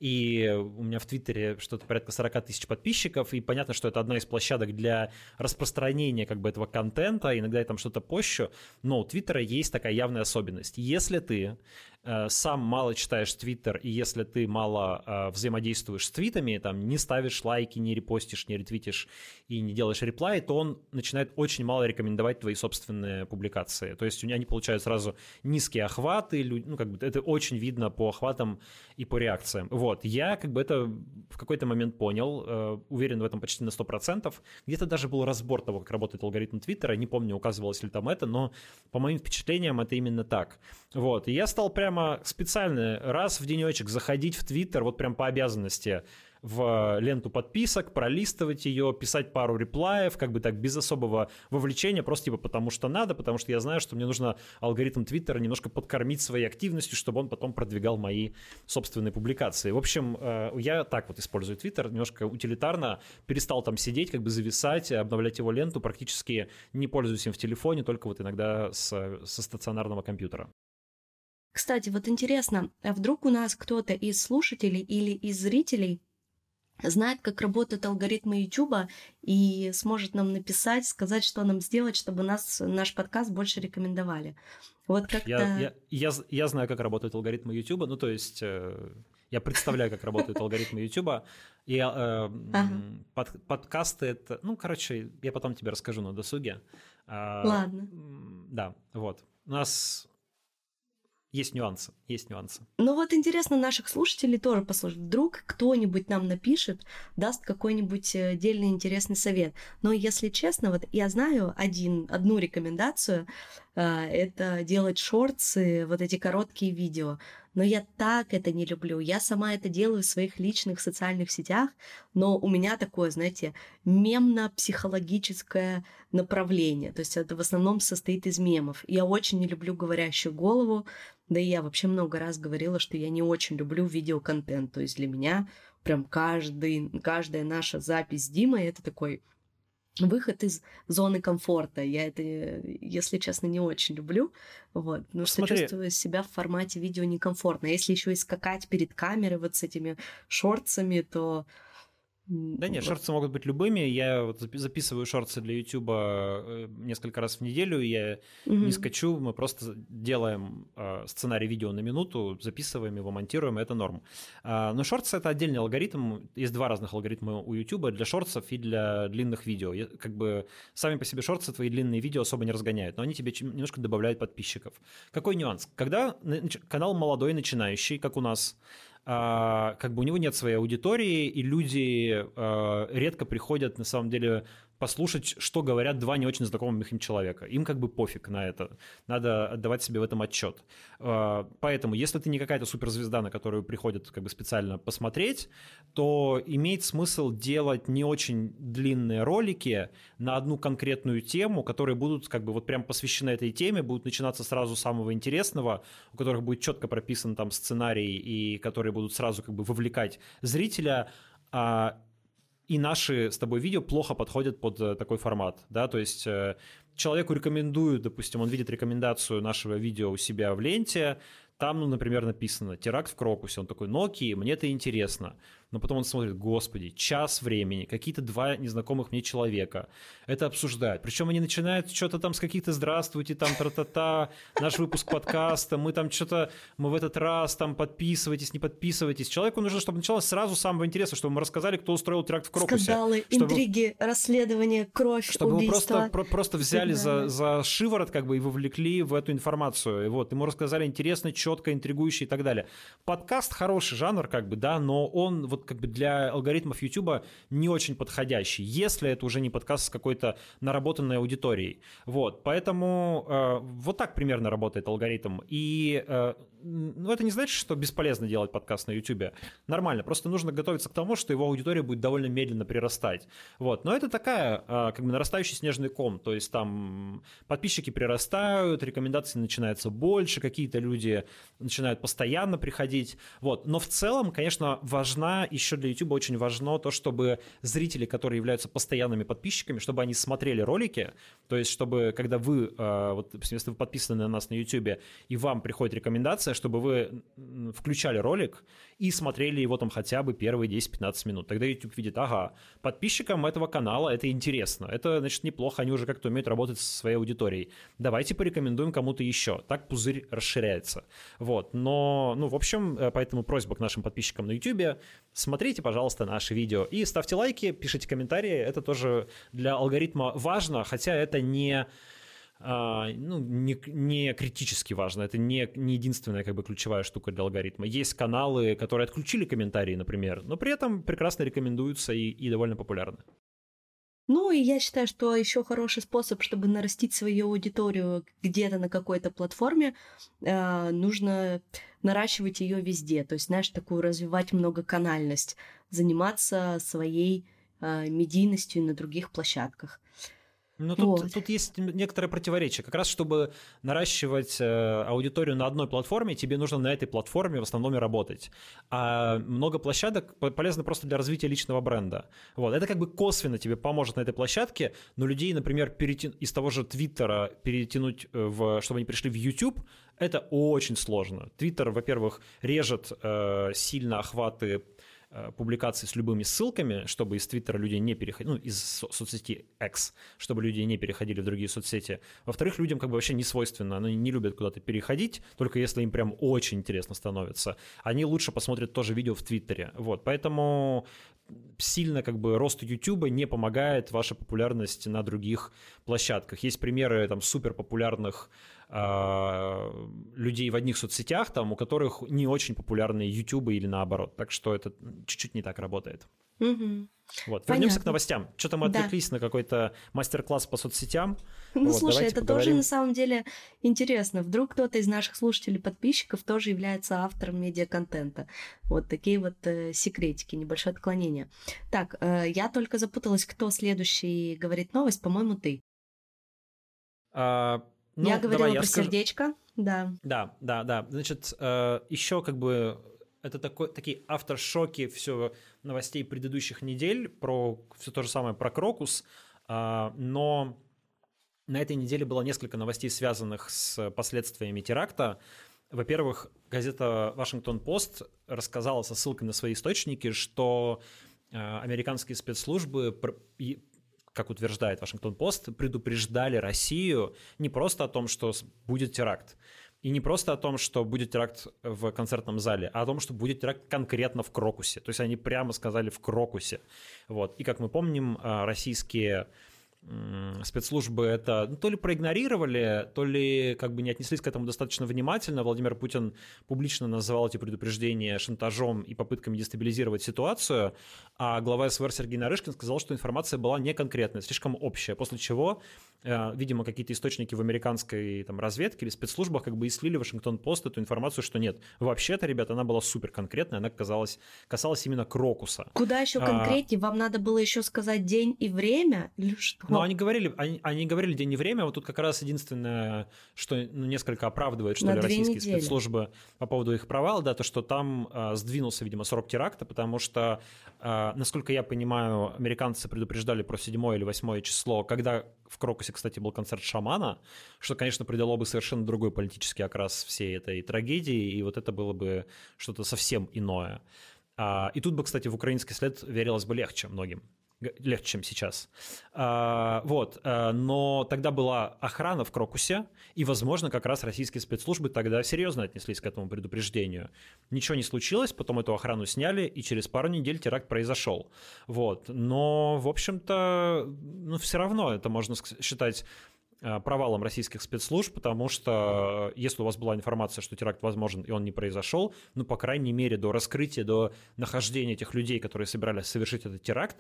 и у меня в Твиттере что-то порядка 40 тысяч подписчиков, и понятно, что это одна из площадок для распространения как бы этого контента, иногда я там что-то пощу, но у Твиттера есть такая явная особенность. Если ты сам мало читаешь Твиттер, и если ты мало взаимодействуешь с твитами, там, не ставишь лайки, не репостишь, не ретвитишь и не делаешь реплай, то он начинает очень мало рекомендовать твои собственные публикации. То есть у меня они получают сразу низкие охваты, ну, как бы это очень видно по охватам и по реакциям. Вот, я как бы это в какой-то момент понял, уверен в этом почти на 100%. Где-то даже был разбор того, как работает алгоритм Твиттера, не помню, указывалось ли там это, но по моим впечатлениям это именно так. Вот, и я стал прямо специально раз в денечек заходить в Твиттер, вот прям по обязанности, в ленту подписок, пролистывать ее, писать пару реплаев, как бы так, без особого вовлечения, просто типа потому что надо, потому что я знаю, что мне нужно алгоритм Твиттера немножко подкормить своей активностью, чтобы он потом продвигал мои собственные публикации. В общем, я так вот использую Твиттер, немножко утилитарно, перестал там сидеть, как бы зависать, обновлять его ленту, практически не пользуюсь им в телефоне, только вот иногда со стационарного компьютера. Кстати, вот интересно, а вдруг у нас кто-то из слушателей или из зрителей знает, как работают алгоритмы YouTube и сможет нам написать, сказать, что нам сделать, чтобы наш подкаст больше рекомендовали. Вот как-то... Я знаю, как работают алгоритмы YouTube, ну то есть я представляю, как работают алгоритмы YouTube, и подкасты это... Ну, короче, я потом тебе расскажу на досуге. Ладно. Да, вот. У нас... Есть нюансы. Ну вот интересно наших слушателей тоже послушать. Вдруг кто-нибудь нам напишет, даст какой-нибудь дельный интересный совет. Но если честно, вот я знаю одну рекомендацию, это делать шортсы, вот эти короткие видео. Но я так это не люблю. Я сама это делаю в своих личных социальных сетях, но у меня такое, знаете, мемно-психологическое направление. То есть это в основном состоит из мемов. Я очень не люблю говорящую голову, да и я вообще много раз говорила, что я не очень люблю видеоконтент. То есть для меня прям каждая наша запись с Димой — это такой выход из зоны комфорта. Я это, если честно, не очень люблю, вот, потому что чувствую себя в формате видео некомфортно. Если еще и скакать перед камерой вот с этими шортсами, то... Да нет, шортсы могут быть любыми. Я вот записываю шортсы для YouTube несколько раз в неделю. Я не скачу, мы просто делаем сценарий видео на минуту, записываем его, монтируем, и это норм. Но шортсы — это отдельный алгоритм. Есть два разных алгоритма у YouTube, для шортсов и для длинных видео. Как бы сами по себе шортсы твои длинные видео особо не разгоняют, но они тебе немножко добавляют подписчиков. Какой нюанс? Когда канал молодой, начинающий, как у нас, как бы у него нет своей аудитории, и люди редко приходят, на самом деле, послушать, что говорят два не очень знакомых им человека. Им как бы пофиг на это. Надо отдавать себе в этом отчет. Поэтому, если ты не какая-то суперзвезда, на которую приходят как бы специально посмотреть, то имеет смысл делать не очень длинные ролики на одну конкретную тему, которые будут как бы вот прям посвящены этой теме, будут начинаться сразу с самого интересного, у которых будет четко прописан там сценарий, и которые будут сразу как бы вовлекать зрителя. И наши с тобой видео плохо подходят под такой формат, да, то есть человеку рекомендуют, допустим, он видит рекомендацию нашего видео у себя в ленте, там, ну, например, написано «Теракт в Крокусе», он такой «Ну окей, мне это интересно». но потом он смотрит, господи, час времени, какие-то два незнакомых мне человека это обсуждают. Причем они начинают что-то там с каких-то «здравствуйте», там тра-та-та, наш выпуск подкаста, мы там что-то, мы в этот раз там подписывайтесь, не подписывайтесь. Человеку нужно, чтобы началось сразу с самого интереса, чтобы мы рассказали, кто устроил теракт в Крокусе. Скандалы, интриги, расследования, кровь, чтобы убийства. Чтобы вы просто взяли за шиворот как бы и вовлекли в эту информацию. И вот, ему рассказали интересно, четко, интригующе и так далее. Подкаст хороший жанр, как бы, да, но он вот как бы для алгоритмов YouTube не очень подходящий, если это уже не подкаст с какой-то наработанной аудиторией. Вот, поэтому вот так примерно работает алгоритм. И ну, это не значит, что бесполезно делать подкаст на YouTube. Нормально, просто нужно готовиться к тому, что его аудитория будет довольно медленно прирастать. Вот, но это такая как бы нарастающий снежный ком, то есть там подписчики прирастают, рекомендаций начинается больше, какие-то люди начинают постоянно приходить. Вот, но в целом, конечно, важна еще для YouTube очень важно то, чтобы зрители, которые являются постоянными подписчиками, чтобы они смотрели ролики, то есть чтобы когда вы, вот, если вы подписаны на нас на YouTube и вам приходит рекомендация, чтобы вы включали ролик и смотрели его там хотя бы первые 10-15 минут. Тогда YouTube видит, ага, подписчикам этого канала это интересно, это, значит, неплохо, они уже как-то умеют работать со своей аудиторией. Давайте порекомендуем кому-то еще. Так пузырь расширяется. Вот, но, ну, в общем, поэтому просьба к нашим подписчикам на YouTube, смотрите, пожалуйста, наши видео и ставьте лайки, пишите комментарии, это тоже для алгоритма важно, хотя это не критически важно, это не единственная как бы ключевая штука для алгоритма. Есть каналы, которые отключили комментарии, например, но при этом прекрасно рекомендуются и довольно популярны. Ну, и я считаю, что еще хороший способ, чтобы нарастить свою аудиторию где-то на какой-то платформе, нужно наращивать ее везде. То есть, знаешь, такую развивать многоканальность, заниматься своей медийностью на других площадках. Ну, тут есть некоторое противоречие. Как раз, чтобы наращивать аудиторию на одной платформе, тебе нужно на этой платформе в основном и работать. А много площадок полезно просто для развития личного бренда. Вот. Это как бы косвенно тебе поможет на этой площадке, но людей, например, из того же Твиттера перетянуть, чтобы они пришли в YouTube, это очень сложно. Твиттер, во-первых, режет сильно охваты публикаций с любыми ссылками, чтобы из Твиттера люди не переходили, ну, из соцсети X, чтобы люди не переходили в другие соцсети. Во-вторых, людям как бы вообще не свойственно, они не любят куда-то переходить, только если им прям очень интересно становится. Они лучше посмотрят тоже видео в Твиттере. Вот, поэтому сильно как бы росту YouTube не помогает ваша популярность на других площадках. Есть примеры там супер популярных людей в одних соцсетях, там, у которых не очень популярные YouTube или наоборот. Так что это чуть-чуть не так работает. Угу. Вот. Вернемся к новостям. Что-то мы отвлеклись на какой-то мастер-класс по соцсетям. Ну, вот, слушай, это поговорим. тоже на самом деле интересно. Вдруг кто-то из наших слушателей-подписчиков тоже является автором медиаконтента. Вот такие вот секретики, небольшое отклонение. Так, я только запуталась, кто следующий говорит новость. По-моему, ты. Ну, я говорила про сердечко, да. Да. Значит, еще как бы это такие авторшоки все новостей предыдущих недель про все то же самое про Крокус, но на этой неделе было несколько новостей, связанных с последствиями теракта. Во-первых, газета «Вашингтон-Пост» рассказала со ссылкой на свои источники, что американские спецслужбы, как утверждает Вашингтон-Пост, предупреждали Россию не просто о том, что будет теракт, и не просто о том, что будет теракт в концертном зале, а о том, что будет теракт конкретно в Крокусе. То есть они прямо сказали в Крокусе. Вот. И, как мы помним, российские спецслужбы это то ли проигнорировали, то ли как бы не отнеслись к этому достаточно внимательно. Владимир Путин публично называл эти предупреждения шантажом и попытками дестабилизировать ситуацию, а глава СВР Сергей Нарышкин сказал, что информация была неконкретная, слишком общая, после чего, видимо, какие-то источники в американской там разведке или спецслужбах как бы и слили Вашингтон-Пост эту информацию, что нет, вообще-то, ребята, она была супер конкретная, она касалась именно Крокуса. Куда еще конкретнее? Вам надо было еще сказать день и время или что? Но они говорили день и время, вот тут как раз единственное, что несколько оправдывает, что ли, российские спецслужбы по поводу их провала, да, то, что там сдвинулся, видимо, срок теракта, потому что, насколько я понимаю, американцы предупреждали про 7 или 8 число, когда в Крокусе, кстати, был концерт Шамана, что, конечно, придало бы совершенно другой политический окрас всей этой трагедии, и вот это было бы что-то совсем иное. И тут бы, кстати, в украинский след верилось бы легче многим. Легче, чем сейчас. Но тогда была охрана в Крокусе, и, возможно, как раз российские спецслужбы тогда серьезно отнеслись к этому предупреждению. Ничего не случилось, потом эту охрану сняли, и через пару недель теракт произошел. Но, в общем-то, все равно это можно считать провалом российских спецслужб, потому что если у вас была информация, что теракт возможен, и он не произошел, по крайней мере, до раскрытия, до нахождения этих людей, которые собирались совершить этот теракт,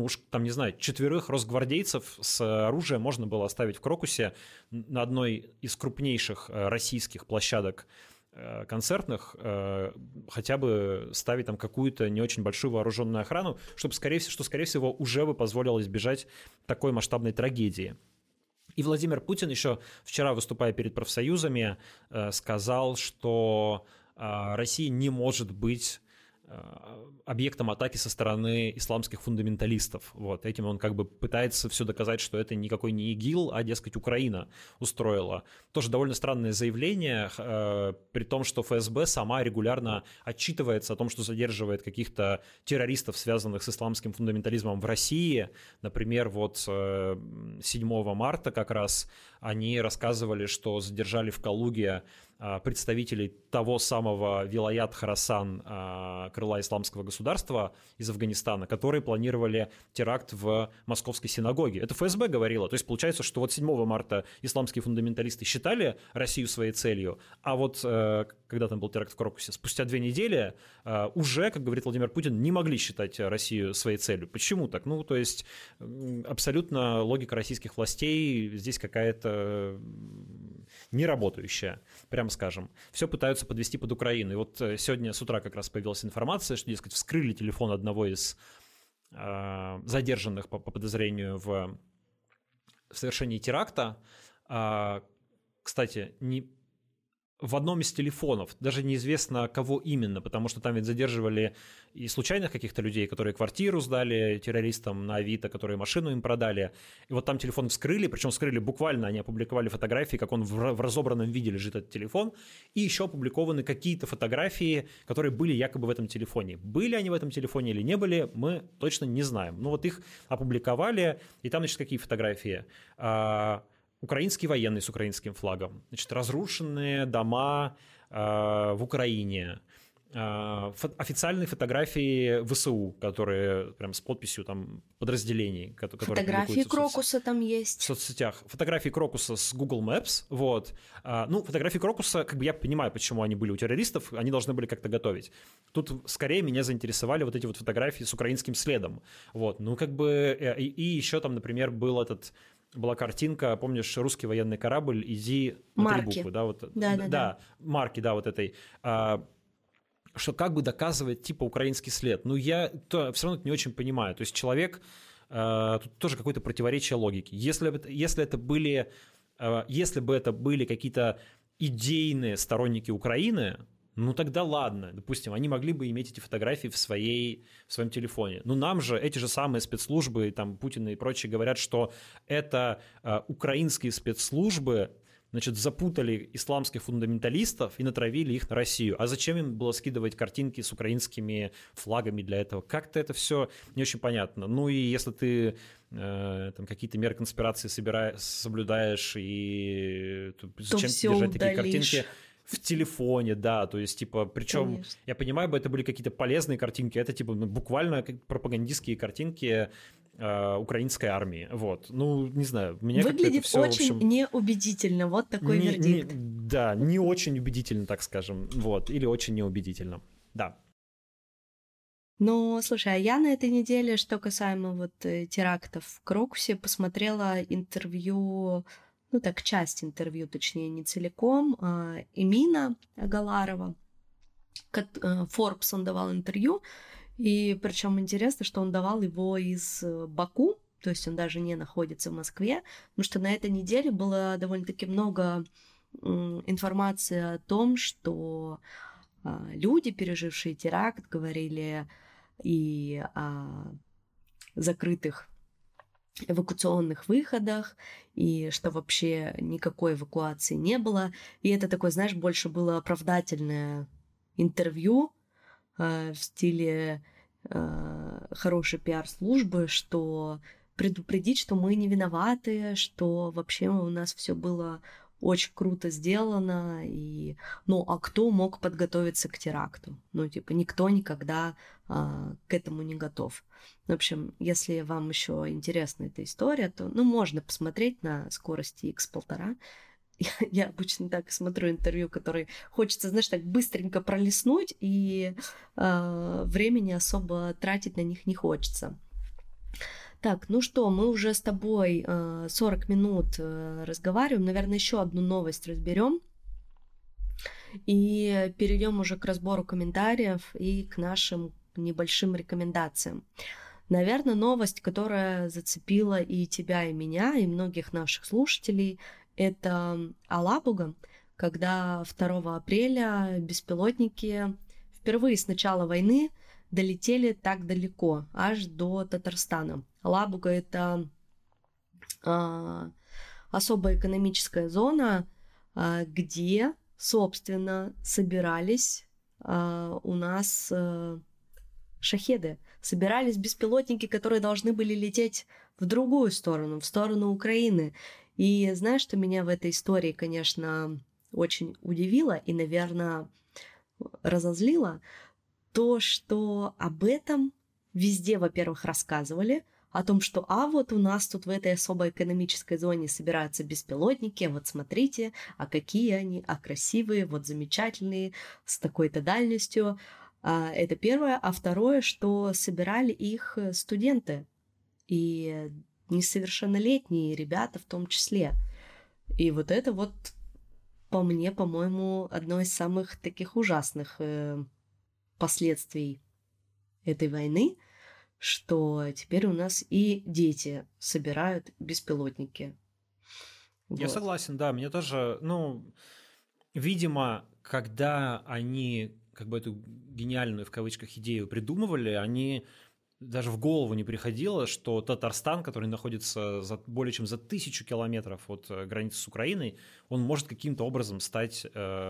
4 росгвардейцев с оружием можно было оставить в Крокусе на одной из крупнейших российских площадок концертных, хотя бы ставить там какую-то не очень большую вооруженную охрану, что, скорее всего, уже бы позволило избежать такой масштабной трагедии. И Владимир Путин еще вчера, выступая перед профсоюзами, сказал, что Россия не может быть объектом атаки со стороны исламских фундаменталистов. Этим он как бы пытается все доказать, что это никакой не ИГИЛ, а, дескать, Украина устроила. Тоже довольно странное заявление, при том, что ФСБ сама регулярно отчитывается о том, что задерживает каких-то террористов, связанных с исламским фундаментализмом в России. Например, 7 марта как раз они рассказывали, что задержали в Калуге представителей того самого Вилаят Хорасан, крыла исламского государства из Афганистана, которые планировали теракт в московской синагоге. Это ФСБ говорило. То есть получается, что 7 марта исламские фундаменталисты считали Россию своей целью, а когда там был теракт в Крокусе, спустя 2 недели уже, как говорит Владимир Путин, не могли считать Россию своей целью. Почему так? То есть абсолютно логика российских властей здесь какая-то неработающая, прямо скажем. Все пытаются подвести под Украину. И сегодня с утра как раз появилась информация, что, дескать, вскрыли телефон одного из задержанных по подозрению в совершении теракта. Кстати, в одном из телефонов, даже неизвестно, кого именно, потому что там ведь задерживали и случайных каких-то людей, которые квартиру сдали террористам на Авито, которые машину им продали. И там телефон вскрыли, причем вскрыли буквально, они опубликовали фотографии, как он в разобранном виде лежит, этот телефон, и еще опубликованы какие-то фотографии, которые были якобы в этом телефоне. Были они в этом телефоне или не были, мы точно не знаем. Их опубликовали, и там, какие фотографии? Украинский военный с украинским флагом, разрушенные дома в Украине, официальные фотографии ВСУ, которые прям с подписью там подразделений, которые фотографии Крокуса там есть в соцсетях, фотографии Крокуса с Google Maps, фотографии Крокуса, я понимаю, почему они были у террористов, они должны были как-то готовить. Тут скорее меня заинтересовали эти фотографии с украинским следом, и еще там, например, была картинка, помнишь, русский военный корабль, иди на 3 буквы, да, марки, этой, что как бы доказывает украинский след. Я все равно не очень понимаю. То есть человек, тут тоже какое-то противоречие логики. Если бы это были какие-то идейные сторонники Украины, тогда ладно, допустим, они могли бы иметь эти фотографии в своем телефоне. Но нам же эти же самые спецслужбы, там Путин и прочие говорят, что это украинские спецслужбы, запутали исламских фундаменталистов и натравили их на Россию. А зачем им было скидывать картинки с украинскими флагами для этого? Как-то это все не очень понятно. И если ты какие-то меры конспирации соблюдаешь, и зачем держать такие картинки в телефоне, да, то есть, причем, конечно, я понимаю, это были какие-то полезные картинки, это, буквально пропагандистские картинки украинской армии, не знаю, меня выглядит все, очень в общем, неубедительно, такой вердикт. Да, не очень убедительно, так скажем, или очень неубедительно, да. Но, слушай, а я на этой неделе, что касаемо терактов в Крокусе, посмотрела интервью, часть интервью, точнее, не целиком, Эмина Галарова. Forbes он давал интервью, и причем интересно, что он давал его из Баку, то есть он даже не находится в Москве, потому что на этой неделе было довольно-таки много информации о том, что люди, пережившие теракт, говорили и о закрытых эвакуационных выходах, и что вообще никакой эвакуации не было. И это такое, знаешь, больше было оправдательное интервью, в стиле хорошей пиар-службы, что предупредить, что мы не виноваты, что вообще у нас все было очень круто сделано, и, ну, а кто мог подготовиться к теракту? Ну, типа, никто никогда к этому не готов. В общем, если вам еще интересна эта история, то, ну, можно посмотреть на скорости X1,5. Я обычно так смотрю интервью, которые хочется, знаешь, так быстренько пролистнуть, и времени особо тратить на них не хочется. Так, ну что, мы уже с тобой 40 минут разговариваем. Наверное, еще одну новость разберем. И перейдем уже к разбору комментариев и к нашим небольшим рекомендациям. Наверное, новость, которая зацепила и тебя, и меня, и многих наших слушателей, это Алабуга, когда 2 апреля беспилотники впервые с начала войны долетели так далеко, аж до Татарстана. Алабуга — это особая экономическая зона, где, собственно, собирались у нас шахеды. Собирались беспилотники, которые должны были лететь в другую сторону, в сторону Украины. И знаешь, что меня в этой истории, конечно, очень удивило и, наверное, разозлило? То, что об этом везде, во-первых, рассказывали, о том, что вот у нас тут в этой особой экономической зоне собираются беспилотники, вот смотрите, а какие они, а красивые, вот замечательные, с такой-то дальностью. Это первое. А второе, что собирали их студенты и несовершеннолетние ребята в том числе. И вот это вот, по мне, по-моему, одно из самых таких ужасных последствий этой войны, что теперь у нас и дети собирают беспилотники. Я согласен, да, мне тоже, видимо, когда они как бы эту гениальную в кавычках идею придумывали, они даже в голову не приходило, что Татарстан, который находится более чем за 1000 километров от границы с Украиной, он может каким-то образом стать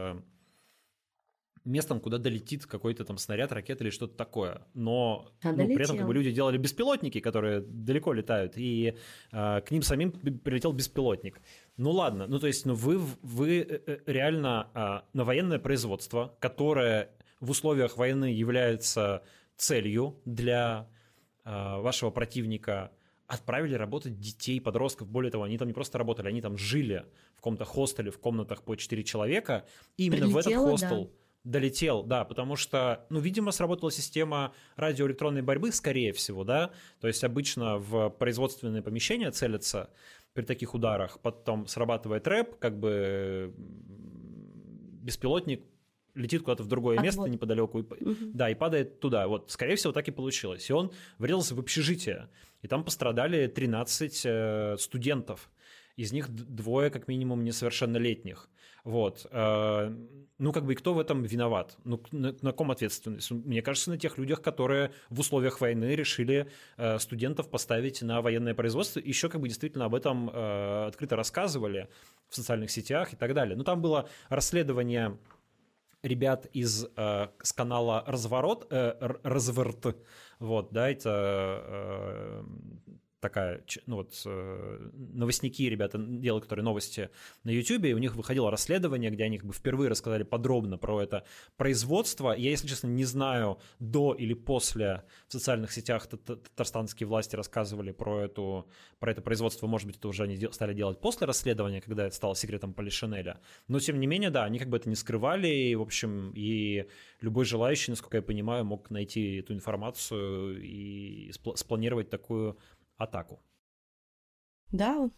местом, куда долетит какой-то там снаряд, ракета или что-то такое. Но при этом как бы люди делали беспилотники, которые далеко летают, и к ним самим прилетел беспилотник. Ну ладно, то есть вы реально на военное производство, которое в условиях войны является целью для вашего противника, отправили работать детей, подростков. Более того, они там не просто работали, они там жили в каком-то хостеле, в комнатах по 4 человека. И именно в этот хостел долетел, да, потому что, видимо, сработала система радиоэлектронной борьбы, скорее всего, да, то есть обычно в производственные помещения целятся при таких ударах, потом срабатывает рэп, как бы беспилотник летит куда-то в другое место неподалеку, да, и падает туда. Вот, скорее всего, так и получилось. И он врезался в общежитие, и там пострадали 13 студентов. Из них 2, как минимум, несовершеннолетних. Вот. И кто в этом виноват? На ком ответственность? Мне кажется, на тех людях, которые в условиях войны решили студентов поставить на военное производство. Еще действительно об этом открыто рассказывали в социальных сетях и так далее. Там было расследование ребят с канала «Разворот». Вот, да, это такая, новостники, ребята делают, которые новости на YouTube, и у них выходило расследование, где они впервые рассказали подробно про это производство. Я, если честно, не знаю, до или после в социальных сетях татарстанские власти рассказывали про это производство, может быть, это уже они стали делать после расследования, когда это стало секретом Полишинеля. Но, тем не менее, да, они это не скрывали, и, в общем, и любой желающий, насколько я понимаю, мог найти эту информацию и спланировать такую атаку. Да,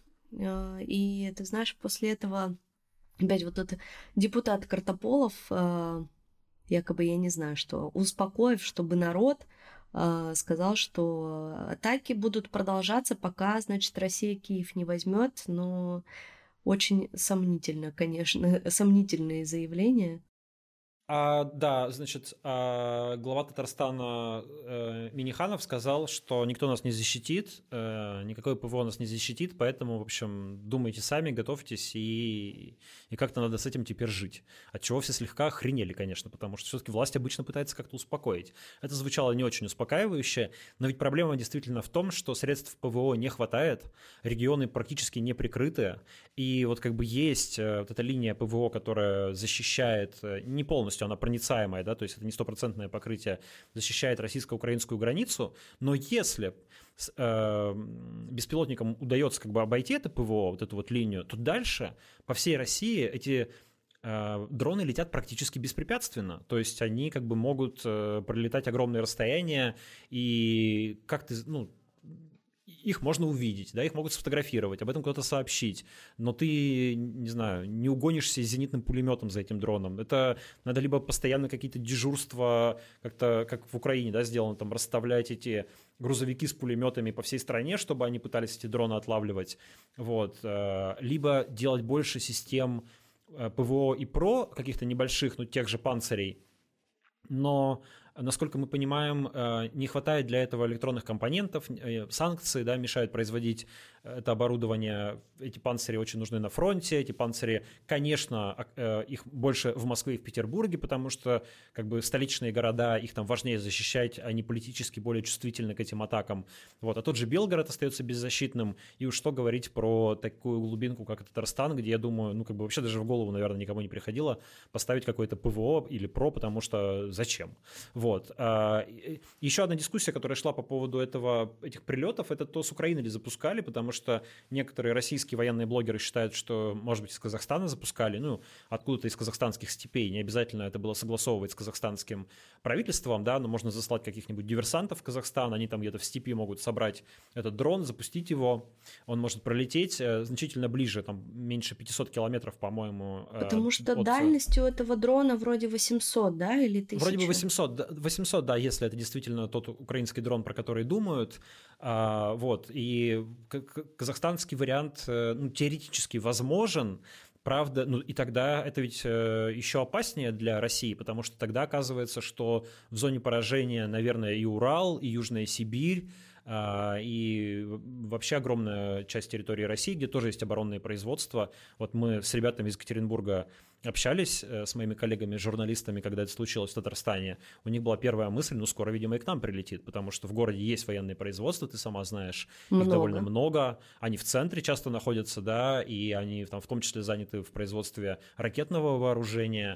и ты знаешь, после этого опять вот этот депутат Картополов, якобы, я не знаю, что, успокоив, чтобы народ, сказал, что атаки будут продолжаться, пока, значит, Россия Киев не возьмет, но очень сомнительно, конечно, сомнительные заявления. Да, значит, глава Татарстана Миниханов сказал, что никто нас не защитит, никакое ПВО нас не защитит, поэтому, в общем, думайте сами, готовьтесь, и как-то надо с этим теперь жить. От чего все слегка охренели, конечно, потому что все-таки власть обычно пытается как-то успокоить. Это звучало не очень успокаивающе, но ведь проблема действительно в том, что средств ПВО не хватает, регионы практически не прикрыты, и вот как бы есть вот эта линия ПВО, которая защищает не полностью, она проницаемая, да, то есть это не стопроцентное покрытие, защищает российско-украинскую границу, но если беспилотникам удается как бы обойти это ПВО, вот эту вот линию, то дальше по всей России эти дроны летят практически беспрепятственно, то есть они как бы могут пролетать огромные расстояния, и как-то, ну, их можно увидеть, да, их могут сфотографировать, об этом кто-то сообщить, но ты, не знаю, не угонишься зенитным пулеметом за этим дроном. Это надо либо постоянно какие-то дежурства, как-то, как в Украине, да, сделано, там, расставлять эти грузовики с пулеметами по всей стране, чтобы они пытались эти дроны отлавливать, вот, либо делать больше систем ПВО и ПРО, каких-то небольших, ну, тех же панцирей, но, насколько мы понимаем, не хватает для этого электронных компонентов, санкции, да, мешают производить это оборудование. Эти панцири очень нужны на фронте, эти панцири, конечно, их больше в Москве и в Петербурге, потому что как бы столичные города, их там важнее защищать, они политически более чувствительны к этим атакам. Вот. А тот же Белгород остается беззащитным, и уж что говорить про такую глубинку, как Татарстан, где, я думаю, ну как бы вообще даже в голову, наверное, никому не приходило поставить какое-то ПВО или ПРО, потому что зачем? Вот. Еще одна дискуссия, которая шла по поводу этих прилетов, это то, с Украины ли запускали, потому что некоторые российские военные блогеры считают, что, может быть, из Казахстана запускали, ну, откуда-то из казахстанских степей, не обязательно это было согласовывать с казахстанским правительством, да, но можно заслать каких-нибудь диверсантов в Казахстан, они там где-то в степи могут собрать этот дрон, запустить его, он может пролететь значительно ближе, там меньше 500 километров, по-моему. Потому что дальность у этого дрона вроде 800, да, или 1000? Вроде бы 800, да, если это действительно тот украинский дрон, про который думают. Вот. И казахстанский вариант, ну, теоретически возможен, правда, ну и тогда это ведь еще опаснее для России, потому что тогда оказывается, что в зоне поражения, наверное, и Урал, и Южная Сибирь, и вообще огромная часть территории России, где тоже есть оборонные производства. Вот мы с ребятами из Екатеринбурга общались, с моими коллегами-журналистами, когда это случилось в Татарстане. У них была первая мысль, ну, скоро, видимо, и к нам прилетит, потому что в городе есть военные производства, ты сама знаешь, их довольно много. Они в центре часто находятся, да, и они там в том числе заняты в производстве ракетного вооружения.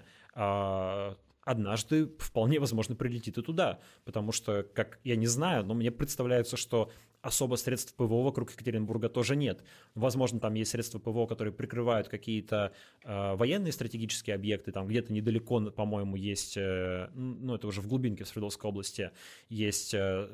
Однажды вполне возможно прилетит и туда, потому что, как я не знаю, но мне представляется, что особо средств ПВО вокруг Екатеринбурга тоже нет. Возможно, там есть средства ПВО, которые прикрывают какие-то военные стратегические объекты, там где-то недалеко, по-моему, есть, ну это уже в глубинке в Свердловской области, есть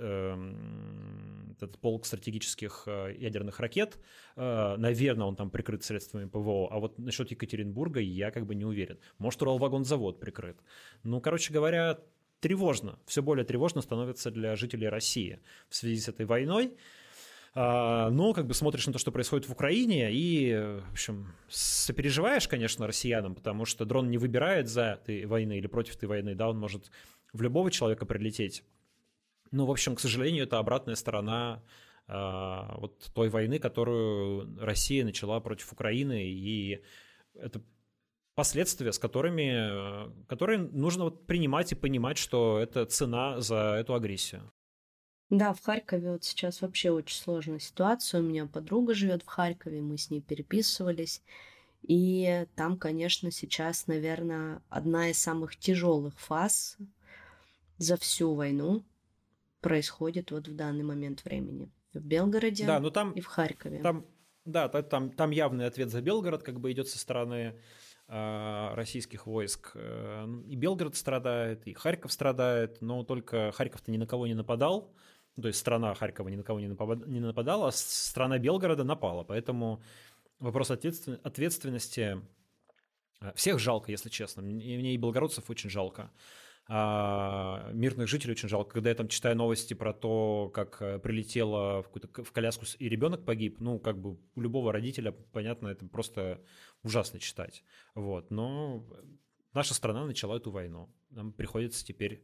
этот полк стратегических ядерных ракет, наверное, он там прикрыт средствами ПВО, а вот насчет Екатеринбурга я как бы не уверен. Может, Уралвагонзавод прикрыт. Ну, короче говоря, тревожно, все более тревожно становится для жителей России в связи с этой войной. Но как бы смотришь на то, что происходит в Украине, и, в общем, сопереживаешь, конечно, россиянам, потому что дрон не выбирает за этой войны или против этой войны, да, он может в любого человека прилететь. Ну, в общем, к сожалению, это обратная сторона вот той войны, которую Россия начала против Украины, и это последствия, которые нужно вот принимать и понимать, что это цена за эту агрессию. Да, в Харькове вот сейчас вообще очень сложная ситуация. У меня подруга живет в Харькове, мы с ней переписывались. И там, конечно, сейчас, наверное, одна из самых тяжелых фаз за всю войну происходит вот в данный момент времени. В Белгороде, да, ну там, и в Харькове. Там явный ответ за Белгород как бы идет со стороны российских войск. И Белгород страдает, и Харьков страдает, но только Харьков-то ни на кого не нападал, то есть страна Харькова ни на кого не нападала, а страна Белгорода напала. Поэтому вопрос ответственности всех жалко, если честно. Мне и белгородцев очень жалко. Мирных жителей очень жалко. Когда я там читаю новости про то, как прилетела в коляску и ребенок погиб, ну, как бы у любого родителя, понятно, это просто ужасно читать. Вот. Но наша страна начала эту войну. Нам приходится теперь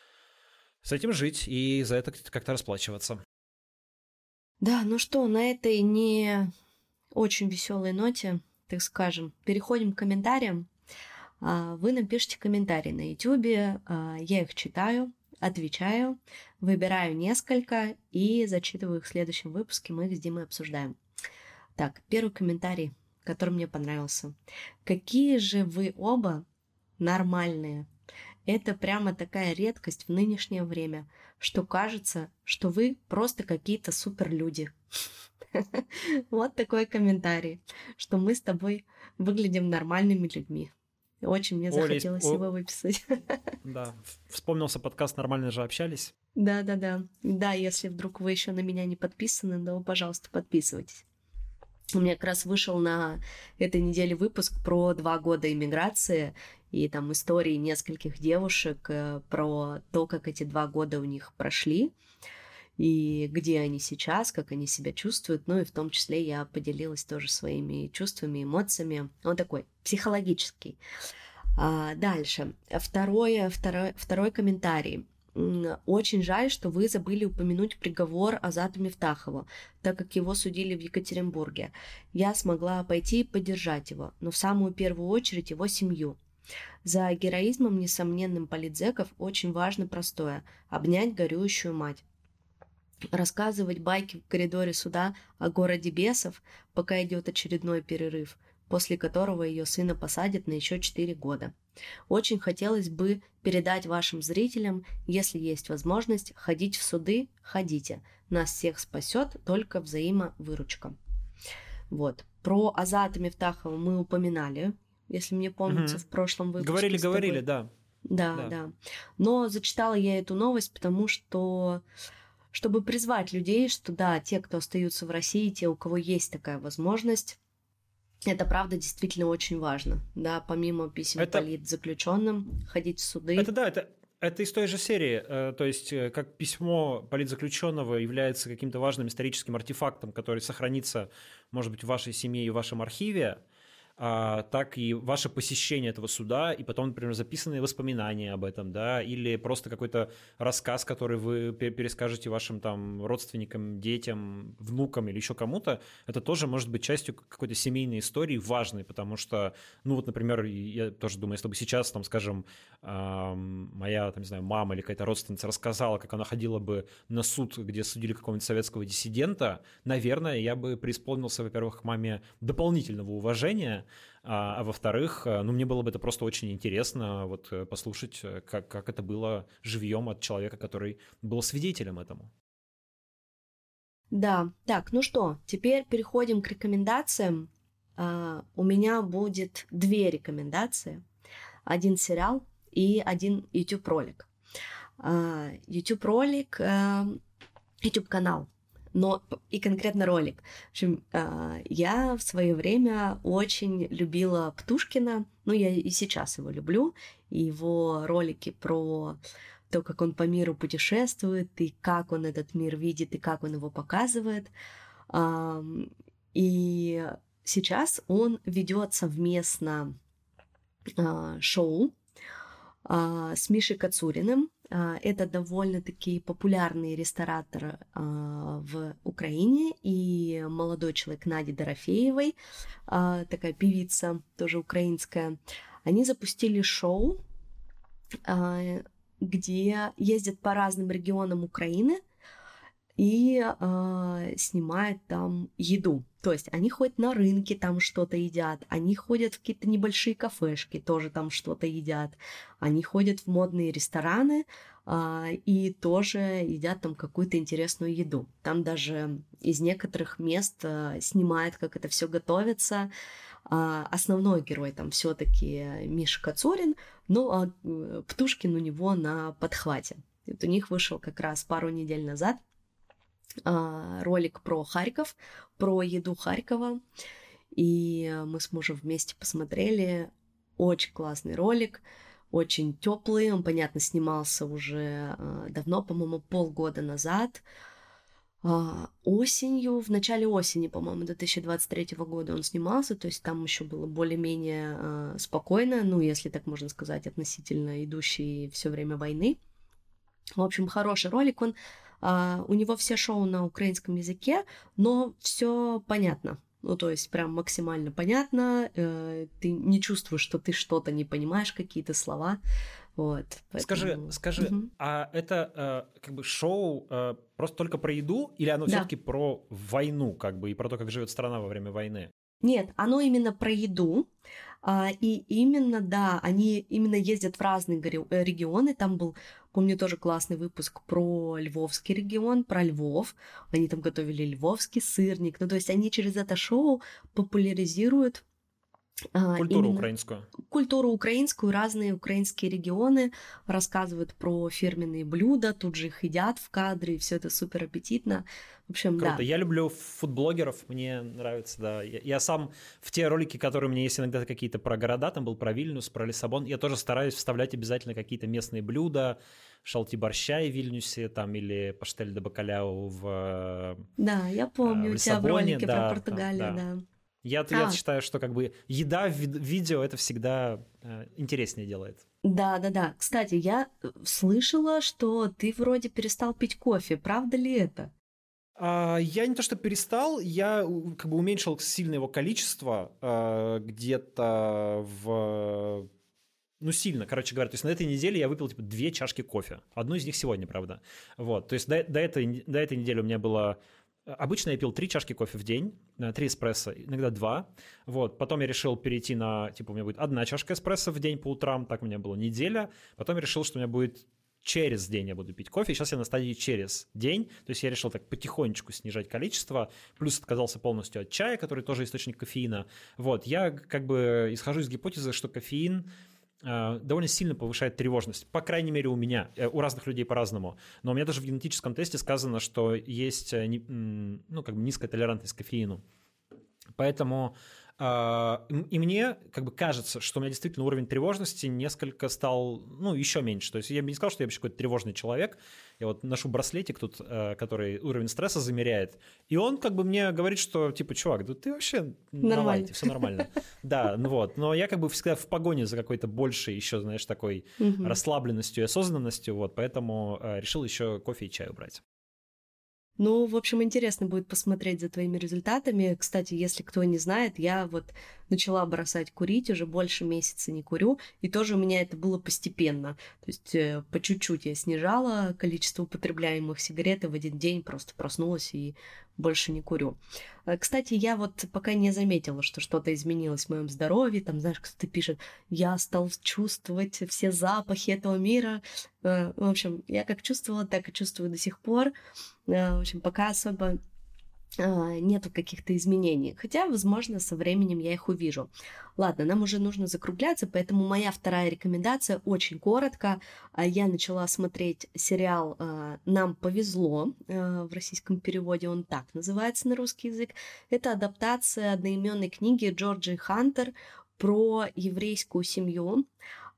с этим жить и за это как-то расплачиваться. Да, ну что, на этой не очень веселой ноте, так скажем, переходим к комментариям. Вы нам пишите комментарии на YouTube, я их читаю, отвечаю, выбираю несколько и зачитываю их в следующем выпуске, мы их с Димой обсуждаем. Так, первый комментарий, который мне понравился. Какие же вы оба нормальные. Это прямо такая редкость в нынешнее время, что кажется, что вы просто какие-то суперлюди. Вот такой комментарий, что мы с тобой выглядим нормальными людьми. Очень мне захотелось его выписать. Да, вспомнился подкаст «Нормально же общались». Да. Да, если вдруг вы еще на меня не подписаны, то, пожалуйста, подписывайтесь. У меня как раз вышел на этой неделе выпуск про 2 года иммиграции и там истории нескольких девушек про то, как эти 2 года у них прошли и где они сейчас, как они себя чувствуют. Ну и в том числе я поделилась тоже своими чувствами, эмоциями. Он такой психологический. Дальше. Второй комментарий. Очень жаль, что вы забыли упомянуть приговор Азату Мифтахову, так как его судили в Екатеринбурге. Я смогла пойти и поддержать его, но в самую первую очередь его семью. За героизмом несомненным политзеков очень важно простое – обнять горюющую мать. Рассказывать байки в коридоре суда о городе бесов, пока идет очередной перерыв, после которого ее сына посадят на еще 4 года. Очень хотелось бы передать вашим зрителям, если есть возможность, ходить в суды, ходите. Нас всех спасет только взаимовыручка. Вот. Про Азата Мифтахова мы упоминали, если мне помнится, в прошлом выпуске. Говорили, да. Да. Но зачитала я эту новость, потому что чтобы призвать людей, что да, те, кто остаются в России, те, у кого есть такая возможность, это правда действительно очень важно, да, помимо писем политзаключенным, ходить в суды. Это из той же серии, то есть как письмо политзаключенного является каким-то важным историческим артефактом, который сохранится, может быть, в вашей семье и в вашем архиве, так и ваше посещение этого суда, и потом, например, записанные воспоминания об этом, да, или просто какой-то рассказ, который вы перескажете вашим там родственникам, детям, внукам или еще кому-то, это тоже может быть частью какой-то семейной истории важной, потому что, ну вот, например, я тоже думаю, если бы сейчас, там, скажем, моя, там, не знаю, мама или какая-то родственница рассказала, как она ходила бы на суд, где судили какого-нибудь советского диссидента, наверное, я бы преисполнился, во-первых, к маме дополнительного уважения, а во-вторых, ну, мне было бы это просто очень интересно вот послушать, как это было живьем от человека, который был свидетелем этому. Да, так, ну что, теперь переходим к рекомендациям. У меня будет 2 рекомендации. 1 сериал и 1 YouTube-ролик. YouTube-ролик, YouTube-канал. Но и конкретно ролик. В общем, я в свое время очень любила Птушкина, ну, я и сейчас его люблю, и его ролики про то, как он по миру путешествует, и как он этот мир видит, и как он его показывает. И сейчас он ведет совместно шоу с Мишей Кацуриным. Это довольно-таки популярный ресторатор в Украине и молодой человек Нади Дорофеевой, такая певица, тоже украинская. Они запустили шоу, где ездят по разным регионам Украины и снимают там еду. То есть они ходят на рынки, там что-то едят, они ходят в какие-то небольшие кафешки, тоже там что-то едят, они ходят в модные рестораны и тоже едят там какую-то интересную еду. Там даже из некоторых мест снимают, как это все готовится. Основной герой там все-таки Миша Кацурин, но Птушкин у него на подхвате. Вот у них вышел как раз пару недель назад ролик про Харьков, про еду Харькова, и мы с мужем вместе посмотрели. Очень классный ролик, очень теплый, он, понятно, снимался уже давно, по-моему, полгода назад. Осенью, в начале осени, по-моему, 2023 года он снимался, то есть там еще было более-менее спокойно, ну, если так можно сказать, относительно идущей все время войны. В общем, хороший ролик, у него все шоу на украинском языке, но все понятно. Ну, то есть прям максимально понятно, ты не чувствуешь, что ты что-то не понимаешь, какие-то слова. Вот, поэтому... Скажи, а это как бы шоу просто только про еду, или оно все-таки про войну, как бы, и про то, как живет страна во время войны? Нет, оно именно про еду, и именно, да, они именно ездят в разные регионы. Там был, помню, тоже классный выпуск про Львовский регион, про Львов. Они там готовили львовский сырник. Ну, то есть они через это шоу популяризируют культуру украинскую. Культуру украинскую, разные украинские регионы, рассказывают про фирменные блюда, тут же их едят в кадре, и все это супер аппетитно. В общем, круто. Да. Я люблю фудблогеров, мне нравится, да. Я сам в те ролики, которые у меня есть иногда какие-то про города, там был про Вильнюс, про Лиссабон, я тоже стараюсь вставлять обязательно какие-то местные блюда, шалти борща в Вильнюсе, там, или паштель де бакаляу Да, я помню, у тебя в ролике про Португалию, там, да. Я считаю, что как бы еда в видео это всегда интереснее делает. Да. Кстати, я слышала, что ты вроде перестал пить кофе. Правда ли это? Я не то что перестал, я как бы уменьшил сильно его количество где-то ну, сильно, короче говоря. То есть на этой неделе я выпил типа 2 чашки кофе. Одну из них сегодня, правда. Вот. То есть до этой недели у меня было... Обычно я пил 3 чашки кофе в день, 3 эспрессо, иногда 2. Вот. Потом я решил перейти на, типа, у меня будет 1 чашка эспрессо в день по утрам, так у меня была неделя. Потом я решил, что у меня будет через день я буду пить кофе. Сейчас я на стадии через день. То есть я решил так потихонечку снижать количество. Плюс отказался полностью от чая, который тоже источник кофеина. Вот. Я как бы исхожу из гипотезы, что кофеин довольно сильно повышает тревожность. По крайней мере, у меня. У разных людей по-разному. Но у меня даже в генетическом тесте сказано, что есть ну, как бы низкая толерантность к кофеину. Поэтому и мне как бы кажется, что у меня действительно уровень тревожности несколько стал, ну, еще меньше. То есть я бы не сказал, что я вообще какой-то тревожный человек. Я вот ношу браслетик тут, который уровень стресса замеряет. И он как бы мне говорит, что типа, чувак, да ты вообще на лайте, все нормально. Да, ну вот. Но я как бы всегда в погоне за какой-то большей еще, знаешь, такой расслабленностью и осознанностью. Вот, поэтому решил еще кофе и чай убрать. Ну, в общем, интересно будет посмотреть за твоими результатами. Кстати, если кто не знает, я вот начала бросать курить, уже больше месяца не курю, и тоже у меня это было постепенно. То есть по чуть-чуть я снижала количество употребляемых сигарет, и в один день просто проснулась и больше не курю. Кстати, я вот пока не заметила, что что-то изменилось в моем здоровье. Там, знаешь, кто-то пишет, я стал чувствовать все запахи этого мира. В общем, я как чувствовала, так и чувствую до сих пор. В общем, пока особо нету каких-то изменений. Хотя, возможно, со временем я их увижу. Ладно, нам уже нужно закругляться, поэтому моя вторая рекомендация очень коротко. Я начала смотреть сериал «Нам повезло». В российском переводе он так называется на русский язык. Это адаптация одноименной книги Джорджи Хантер про еврейскую семью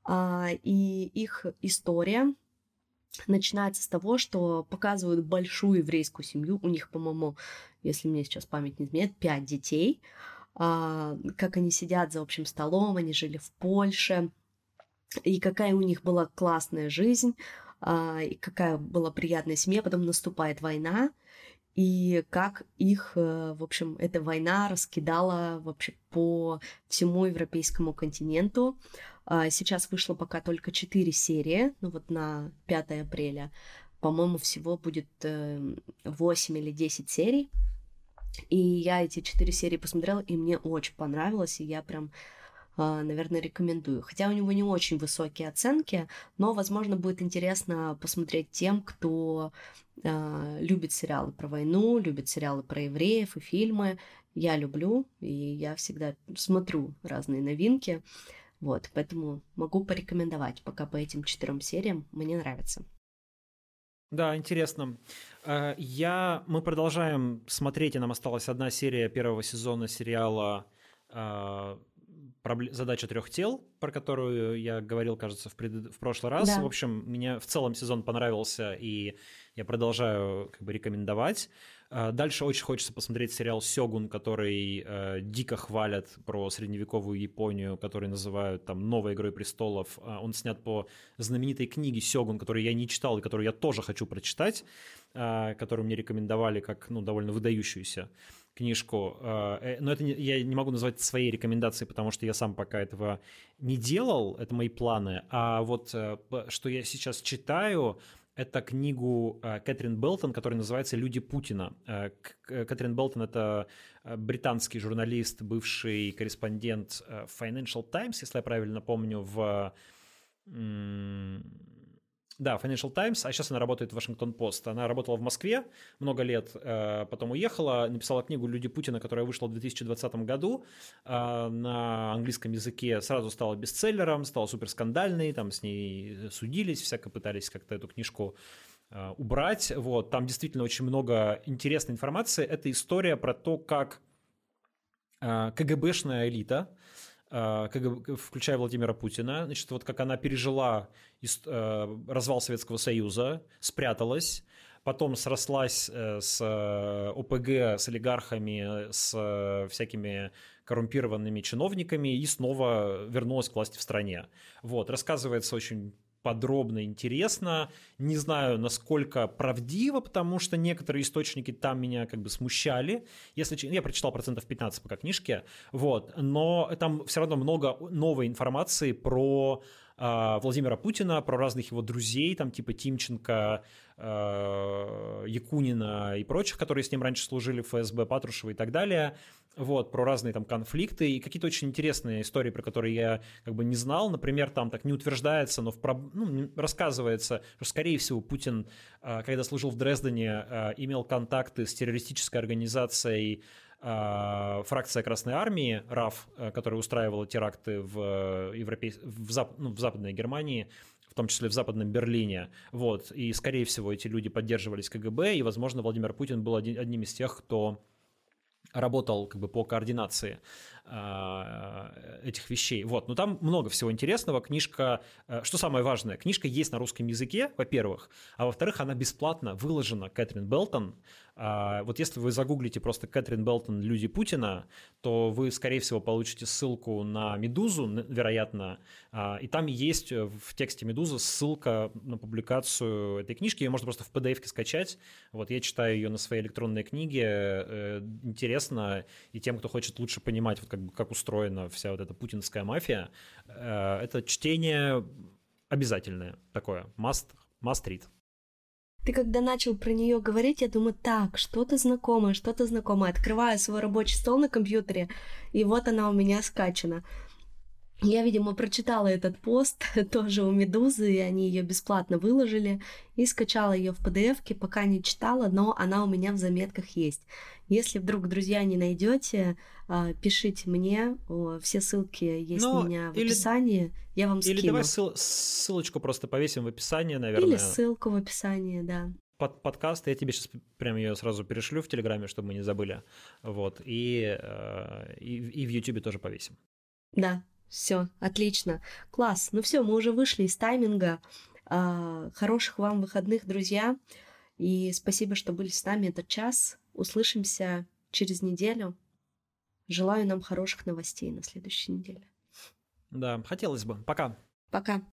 и их история. Начинается с того, что показывают большую еврейскую семью. У них, по-моему, если мне сейчас память не изменяет, 5 детей. Как они сидят за общим столом, они жили в Польше. И какая у них была классная жизнь, и какая была приятная семья. Потом наступает война, и как их, в общем, эта война раскидала вообще по всему европейскому континенту. Сейчас вышло пока только 4 серии, ну вот на 5 апреля. По-моему, всего будет 8 или 10 серий. И я эти 4 серии посмотрела, и мне очень понравилось, и я прям, наверное, рекомендую. Хотя у него не очень высокие оценки, но, возможно, будет интересно посмотреть тем, кто любит сериалы про войну, любит сериалы про евреев и фильмы. Я люблю, и я всегда смотрю разные новинки. Вот, поэтому могу порекомендовать пока по этим 4 сериям. Мне нравится. Да, интересно. Мы продолжаем смотреть, и нам осталась 1 серия 1 сезона сериала задача 3 тел, про которую я говорил, кажется, в прошлый раз. Да. В общем, мне в целом сезон понравился, и я продолжаю как бы рекомендовать. Дальше очень хочется посмотреть сериал «Сёгун», который дико хвалят, про средневековую Японию, который называют там «Новой Игрой престолов». Он снят по знаменитой книге «Сёгун», которую я не читал и которую я тоже хочу прочитать, которую мне рекомендовали как довольно выдающуюся книжку. Но это я не могу назвать своей рекомендацией, потому что я сам пока этого не делал, это мои планы. А вот что я сейчас читаю, это книгу Кэтрин Белтон, которая называется «Люди Путина». Кэтрин Белтон — это британский журналист, бывший корреспондент Financial Times, если я правильно помню, Financial Times, а сейчас она работает в Washington Post. Она работала в Москве много лет, потом уехала, написала книгу «Люди Путина», которая вышла в 2020 году на английском языке, сразу стала бестселлером, стала суперскандальной, там с ней судились, всяко пытались как-то эту книжку убрать. Вот. Там действительно очень много интересной информации. Это история про то, как КГБшная элита, включая Владимира Путина, значит, вот как она пережила развал Советского Союза, спряталась, потом срослась с ОПГ, с олигархами, с всякими коррумпированными чиновниками и снова вернулась к власти в стране. Вот, рассказывается очень подробно, интересно. Не знаю, насколько правдиво, потому что некоторые источники там меня как бы смущали. Я прочитал 15% пока книжки, вот, но там все равно много новой информации про Владимира Путина, про разных его друзей, там типа Тимченко, Якунина и прочих, которые с ним раньше служили в ФСБ, Патрушева и так далее. Вот, про разные там конфликты и какие-то очень интересные истории, про которые я как бы не знал. Например, там так не утверждается, но рассказывается, что, скорее всего, Путин, когда служил в Дрездене, имел контакты с террористической организацией фракция Красной Армии, РАФ, которая устраивала теракты в Западной Германии, в том числе в Западном Берлине. Вот. И, скорее всего, эти люди поддерживались КГБ, и, возможно, Владимир Путин был одним из тех, кто работал как бы по координации этих вещей. Вот. Но там много всего интересного. Книжка, что самое важное, книжка есть на русском языке, во-первых, а во-вторых, она бесплатно выложена Кэтрин Белтон. Вот если вы загуглите просто Кэтрин Белтон «Люди Путина», то вы, скорее всего, получите ссылку на «Медузу», вероятно, и там есть в тексте «Медузы» ссылка на публикацию этой книжки. Ее можно просто в PDF-ке скачать. Вот я читаю ее на своей электронной книге. Интересно, и тем, кто хочет лучше понимать, вот как устроена вся вот эта путинская мафия, это чтение обязательное такое, must read. Ты когда начал про нее говорить, я думаю, так, что-то знакомое. Открываю свой рабочий стол на компьютере, и вот она у меня скачана. Я, видимо, прочитала этот пост тоже у «Медузы», и они ее бесплатно выложили, и скачала ее в PDF-ке, пока не читала, но она у меня в заметках есть. Если вдруг, друзья, не найдете, пишите мне, все ссылки есть у меня в описании, я вам скину. Или давай ссылочку просто повесим в описании, наверное. Или ссылку в описании, да. Под подкаст, я тебе сейчас прям ее сразу перешлю в Телеграме, чтобы мы не забыли. Вот, и в Ютубе тоже повесим. Да. Все, отлично. Класс. Ну все, мы уже вышли из тайминга. Хороших вам выходных, друзья. И спасибо, что были с нами этот час. Услышимся через неделю. Желаю нам хороших новостей на следующей неделе. Да, хотелось бы. Пока. Пока.